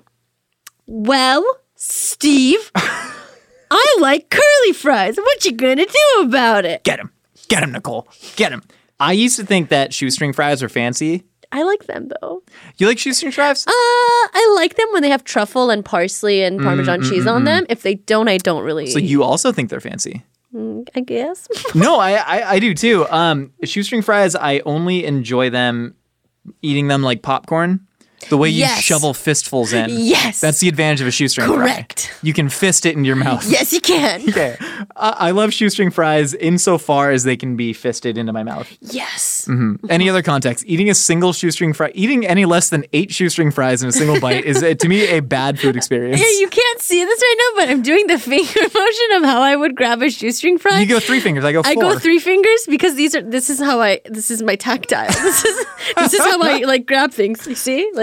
Speaker 4: Well, Steve, I like curly fries. What you gonna do about it?
Speaker 3: Get him. Get him, Nicole. Get him. I used to think that shoestring fries are fancy.
Speaker 4: I like them though.
Speaker 3: You like shoestring fries?
Speaker 4: Uh, I like them when they have truffle and parsley and Parmesan cheese on them. If they don't, I don't really.
Speaker 3: So you also think they're fancy?
Speaker 4: I guess.
Speaker 3: No, I, I I do too. Um, shoestring fries, I only enjoy them eating them like popcorn. The way you
Speaker 4: Yes.
Speaker 3: shovel fistfuls in.
Speaker 4: Yes.
Speaker 3: That's the advantage of a shoestring
Speaker 4: Correct.
Speaker 3: fry. You can fist it in your mouth.
Speaker 4: Yes, you can.
Speaker 3: Okay. I I love shoestring fries insofar as they can be fisted into my mouth.
Speaker 4: Yes.
Speaker 3: Any other context? Eating a single shoestring fry, eating any less than eight shoestring fries in a single bite is, uh, to me, a bad food experience.
Speaker 4: Yeah, you can't see this right now, but I'm doing the finger motion of how I would grab a shoestring fry.
Speaker 3: You go three fingers. I go four.
Speaker 4: I go three fingers because these are. This is how I. This is my tactile. This is. This is how I like grab things. You see, like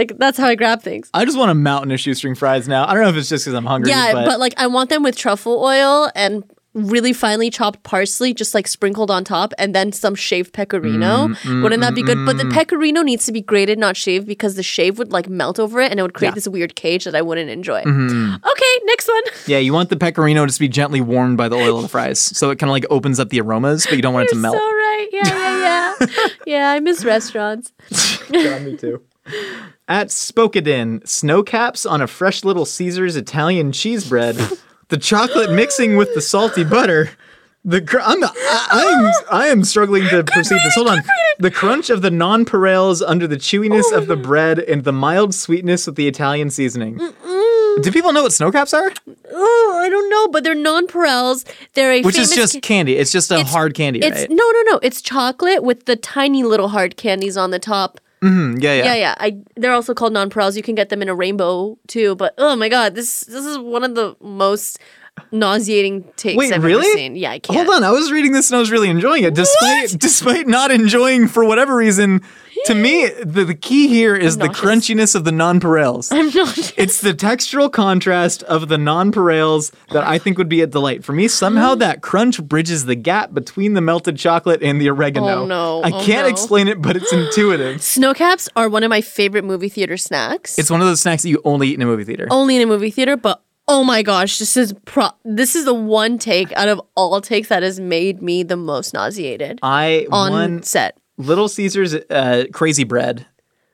Speaker 4: Like, that's how I grab things.
Speaker 3: I just want a mountain of shoestring fries now. I don't know if it's just because I'm hungry.
Speaker 4: Yeah,
Speaker 3: but...
Speaker 4: but like I want them with truffle oil and really finely chopped parsley just like sprinkled on top and then some shaved pecorino. Mm, mm, Wouldn't that be good? Mm, but the pecorino needs to be grated, not shaved, because the shave would like melt over it and it would create yeah. this weird cage that I wouldn't enjoy. Mm-hmm. Okay, next one.
Speaker 3: Yeah, you want the pecorino to be gently warmed by the oil of the fries. So it kind of like opens up the aromas, but you don't want
Speaker 4: You're
Speaker 3: it to melt.
Speaker 4: So right. Yeah, yeah, yeah. Yeah, I miss restaurants.
Speaker 3: Yeah, me too. At Spokedin, snow caps on a fresh little Caesar's Italian cheese bread. The chocolate mixing with the salty butter. The cr- I'm I, I'm I am struggling to perceive this. Hold on. The crunch of the nonpareils under the chewiness oh. of the bread and the mild sweetness of the Italian seasoning. Mm-mm. Do people know what snow caps are?
Speaker 4: Oh, I don't know, but they're nonpareils. They're a
Speaker 3: which
Speaker 4: famous
Speaker 3: is just
Speaker 4: ca-
Speaker 3: candy. It's just a
Speaker 4: it's,
Speaker 3: hard candy,
Speaker 4: it's,
Speaker 3: right?
Speaker 4: No, no, no. It's chocolate with the tiny little hard candies on the top.
Speaker 3: Mm-hmm. Yeah, yeah,
Speaker 4: yeah, yeah. I, they're also called nonpareils. You can get them in a rainbow too. But oh my god, this this is one of the most nauseating takes
Speaker 3: Wait,
Speaker 4: I've
Speaker 3: really?
Speaker 4: ever seen. Yeah, I can't.
Speaker 3: Hold on, I was reading this and I was really enjoying it, despite
Speaker 4: What?
Speaker 3: despite not enjoying for whatever reason. To me, the, the key here is the crunchiness of the nonpareils.
Speaker 4: I'm nauseous.
Speaker 3: It's the textural contrast of the nonpareils that I think would be a delight. For me, somehow that crunch bridges the gap between the melted chocolate and the oregano.
Speaker 4: Oh no!
Speaker 3: I
Speaker 4: oh,
Speaker 3: can't
Speaker 4: no.
Speaker 3: explain it, but it's intuitive.
Speaker 4: Snowcaps are one of my favorite movie theater snacks.
Speaker 3: It's one of those snacks that you only eat in a movie theater.
Speaker 4: Only in a movie theater, but oh my gosh, this is pro- this is the one take out of all takes that has made me the most nauseated.
Speaker 3: I
Speaker 4: on
Speaker 3: one,
Speaker 4: set.
Speaker 3: Little Caesar's uh, crazy bread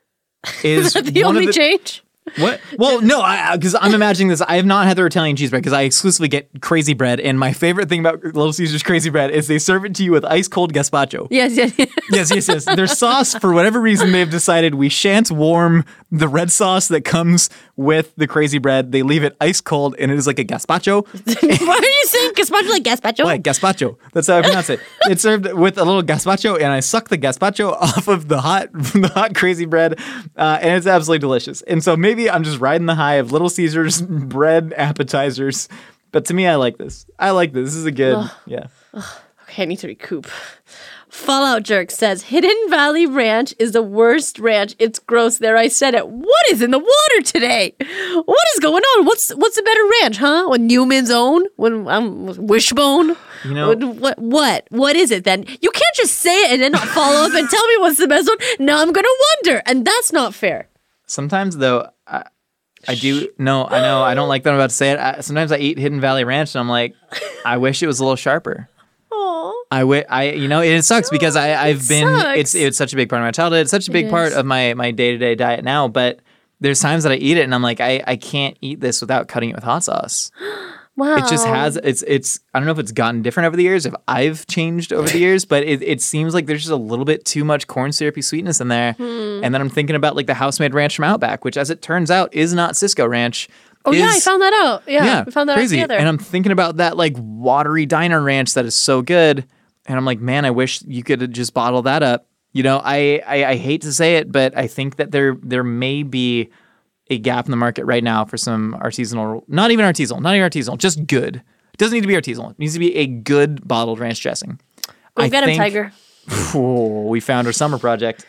Speaker 3: is
Speaker 4: that the
Speaker 3: one
Speaker 4: only
Speaker 3: of the,
Speaker 4: change?
Speaker 3: What? Well, no, because I'm imagining this. I have not had their Italian cheese bread because I exclusively get crazy bread. And my favorite thing about Little Caesar's crazy bread is they serve it to you with ice cold gazpacho.
Speaker 4: Yes, yes, yes.
Speaker 3: yes, yes, yes. Their sauce, for whatever reason, they've decided we shan't warm the red sauce that comes with the crazy bread. They leave it ice cold, and it is like a gazpacho.
Speaker 4: Why are you saying gazpacho like gazpacho?
Speaker 3: Like gazpacho. That's how I pronounce it. It's served with a little gazpacho, and I suck the gazpacho off of the hot, the hot crazy bread, uh, and it's absolutely delicious. And so maybe I'm just riding the high of Little Caesar's bread appetizers, but to me, I like this. I like this. This is a good, Ugh. yeah.
Speaker 4: Ugh. Okay, I need to recoup. Fallout Jerk says, Hidden Valley Ranch is the worst ranch. It's gross there. I said it. What is in the water today? What is going on? What's what's a better ranch, huh? When Newman's Own? When um, Wishbone?
Speaker 3: You know,
Speaker 4: what, what what is it then? You can't just say it and then not follow up and tell me what's the best one. Now I'm gonna wonder, and that's not fair.
Speaker 3: Sometimes though, I, I do no, I know I don't like that I'm about to say it. I, sometimes I eat Hidden Valley Ranch and I'm like, I wish it was a little sharper. I, w- I you know it sucks because I I've
Speaker 4: it
Speaker 3: been
Speaker 4: sucks.
Speaker 3: it's it's such a big part of my childhood. It's such a big
Speaker 4: It
Speaker 3: part
Speaker 4: is.
Speaker 3: of my my day to day diet now. But there's times that I eat it and I'm like I, I can't eat this without cutting it with hot sauce.
Speaker 4: Wow.
Speaker 3: It just has it's it's I don't know if it's gotten different over the years, if I've changed over the years, but it, it seems like there's just a little bit too much corn syrupy sweetness in there. Hmm. And then I'm thinking about like the house-made ranch from Outback, which as it turns out is not Cisco Ranch.
Speaker 4: Oh,
Speaker 3: is,
Speaker 4: yeah, I found that out. Yeah,
Speaker 3: yeah
Speaker 4: we found that
Speaker 3: crazy.
Speaker 4: out together.
Speaker 3: And I'm thinking about that like watery diner ranch that is so good. And I'm like, man, I wish you could just bottle that up. You know, I, I, I hate to say it, but I think that there there may be a gap in the market right now for some artisanal, not even artisanal, not even artisanal, just good. It doesn't need to be artisanal. It needs to be a good bottled ranch dressing.
Speaker 4: Go
Speaker 3: I
Speaker 4: get
Speaker 3: think,
Speaker 4: him, Tiger.
Speaker 3: Oh, we found our summer project.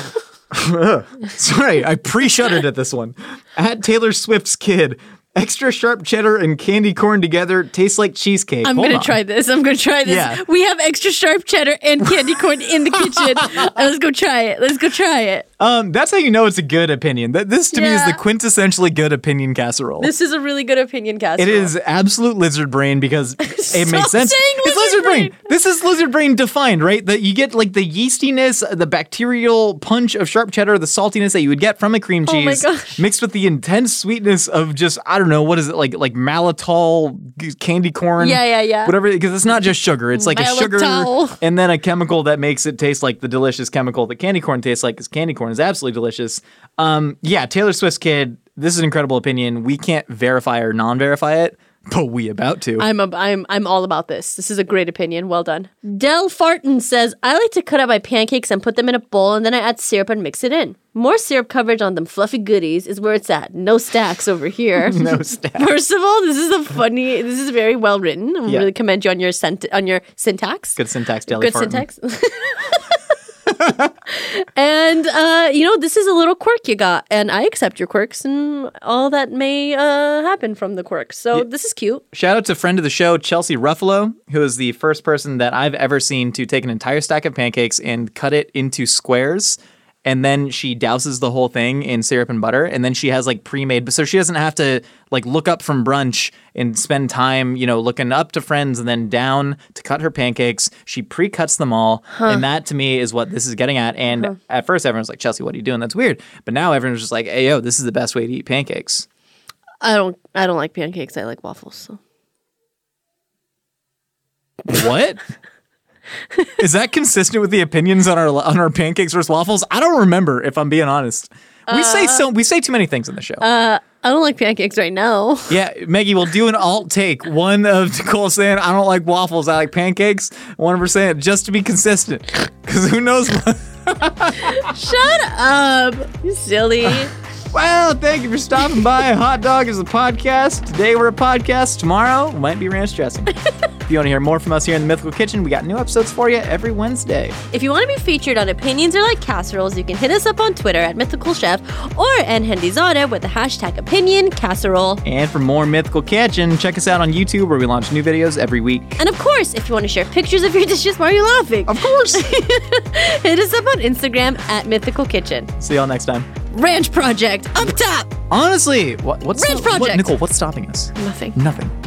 Speaker 3: Sorry, I pre-shuddered at this one. At Taylor Swift's Kid, extra sharp cheddar and candy corn together tastes like cheesecake.
Speaker 4: I'm
Speaker 3: Hold
Speaker 4: going
Speaker 3: on.
Speaker 4: to try this. I'm going to try this.
Speaker 3: Yeah.
Speaker 4: We have extra sharp cheddar and candy corn in the kitchen. Let's go try it. Let's go try it.
Speaker 3: Um, that's how you know it's a good opinion. That This to me is
Speaker 4: Yeah.
Speaker 3: the quintessentially good opinion casserole.
Speaker 4: This is a really good opinion casserole.
Speaker 3: It is absolute lizard brain because it
Speaker 4: Stop
Speaker 3: makes sense.
Speaker 4: saying
Speaker 3: It's
Speaker 4: lizard
Speaker 3: lizard brain.
Speaker 4: brain.
Speaker 3: This is lizard brain defined, right? That you get like the yeastiness, the bacterial punch of sharp cheddar, the saltiness that you would get from a cream
Speaker 4: Oh my
Speaker 3: cheese,
Speaker 4: gosh.
Speaker 3: mixed with the intense sweetness of just I don't know what is it like like maltitol g- candy corn.
Speaker 4: Yeah, yeah, yeah.
Speaker 3: Whatever, because it's not just sugar. It's like a sugar
Speaker 4: Maltitol.
Speaker 3: and then a chemical that makes it taste like the delicious chemical that candy corn tastes like. Because candy corn is absolutely delicious. Um, yeah, Taylor Swift's Kid. This is an incredible opinion. We can't verify or non-verify it, but we about to.
Speaker 4: I'm, a, I'm, I'm all about this. This is a great opinion. Well done. Del Farton says, I like to cut up my pancakes and put them in a bowl and then I add syrup and mix it in. More syrup coverage on them fluffy goodies is where it's at. No stacks over here.
Speaker 3: No stacks.
Speaker 4: First of all, this is a funny, this is very well written. I
Speaker 3: Yeah.
Speaker 4: really commend you on your, sent- on your syntax.
Speaker 3: Good syntax, Del
Speaker 4: Good
Speaker 3: Farton.
Speaker 4: syntax. And, uh, you know, this is a little quirk you got. And I accept your quirks and all that may uh, happen from the quirks. So yeah. This is cute.
Speaker 3: Shout out to friend of the show, Chelsea Ruffalo, who is the first person that I've ever seen to take an entire stack of pancakes and cut it into squares. And then she douses the whole thing in syrup and butter. And then she has like pre-made, so she doesn't have to like look up from brunch and spend time, you know, looking up to friends and then down to cut her pancakes. She pre-cuts them all. Huh. And that to me is what this is getting at. And huh. at first everyone's like, Chelsea, what are you doing? That's weird. But now everyone's just like, hey, yo, this is the best way to eat pancakes.
Speaker 4: I don't, I don't like pancakes. I like waffles. So.
Speaker 3: What? Is that consistent with the opinions on our on our pancakes versus waffles? I don't remember, if I'm being honest. We uh, say so. We say too many things in the show.
Speaker 4: Uh, I don't like pancakes right now.
Speaker 3: Yeah, Maggie, we'll do an alt take. One of Nicole saying, I don't like waffles, I like pancakes. One of her saying, just to be consistent. Because who knows what...
Speaker 4: Shut up, you silly.
Speaker 3: Well, thank you for stopping by. Hot Dog is a podcast. Today we're a podcast. Tomorrow might be ranch dressing. If you want to hear more from us here in the Mythical Kitchen, we got new episodes for you every Wednesday.
Speaker 4: If you want to be featured on Opinions Are Like Casseroles, you can hit us up on Twitter at Mythical Chef or Enhendizada with the hashtag Opinion Casserole.
Speaker 3: And for more Mythical Kitchen, check us out on YouTube where we launch new videos every week.
Speaker 4: And of course, if you want to share pictures of your dishes, why are you laughing?
Speaker 3: Of course.
Speaker 4: Hit us up on Instagram at Mythical Kitchen.
Speaker 3: See y'all next time.
Speaker 4: Ranch Project, up top.
Speaker 3: Honestly, what, what's
Speaker 4: Ranch
Speaker 3: so,
Speaker 4: Project.
Speaker 3: What, Nicole, what's stopping us?
Speaker 4: Nothing.
Speaker 3: Nothing.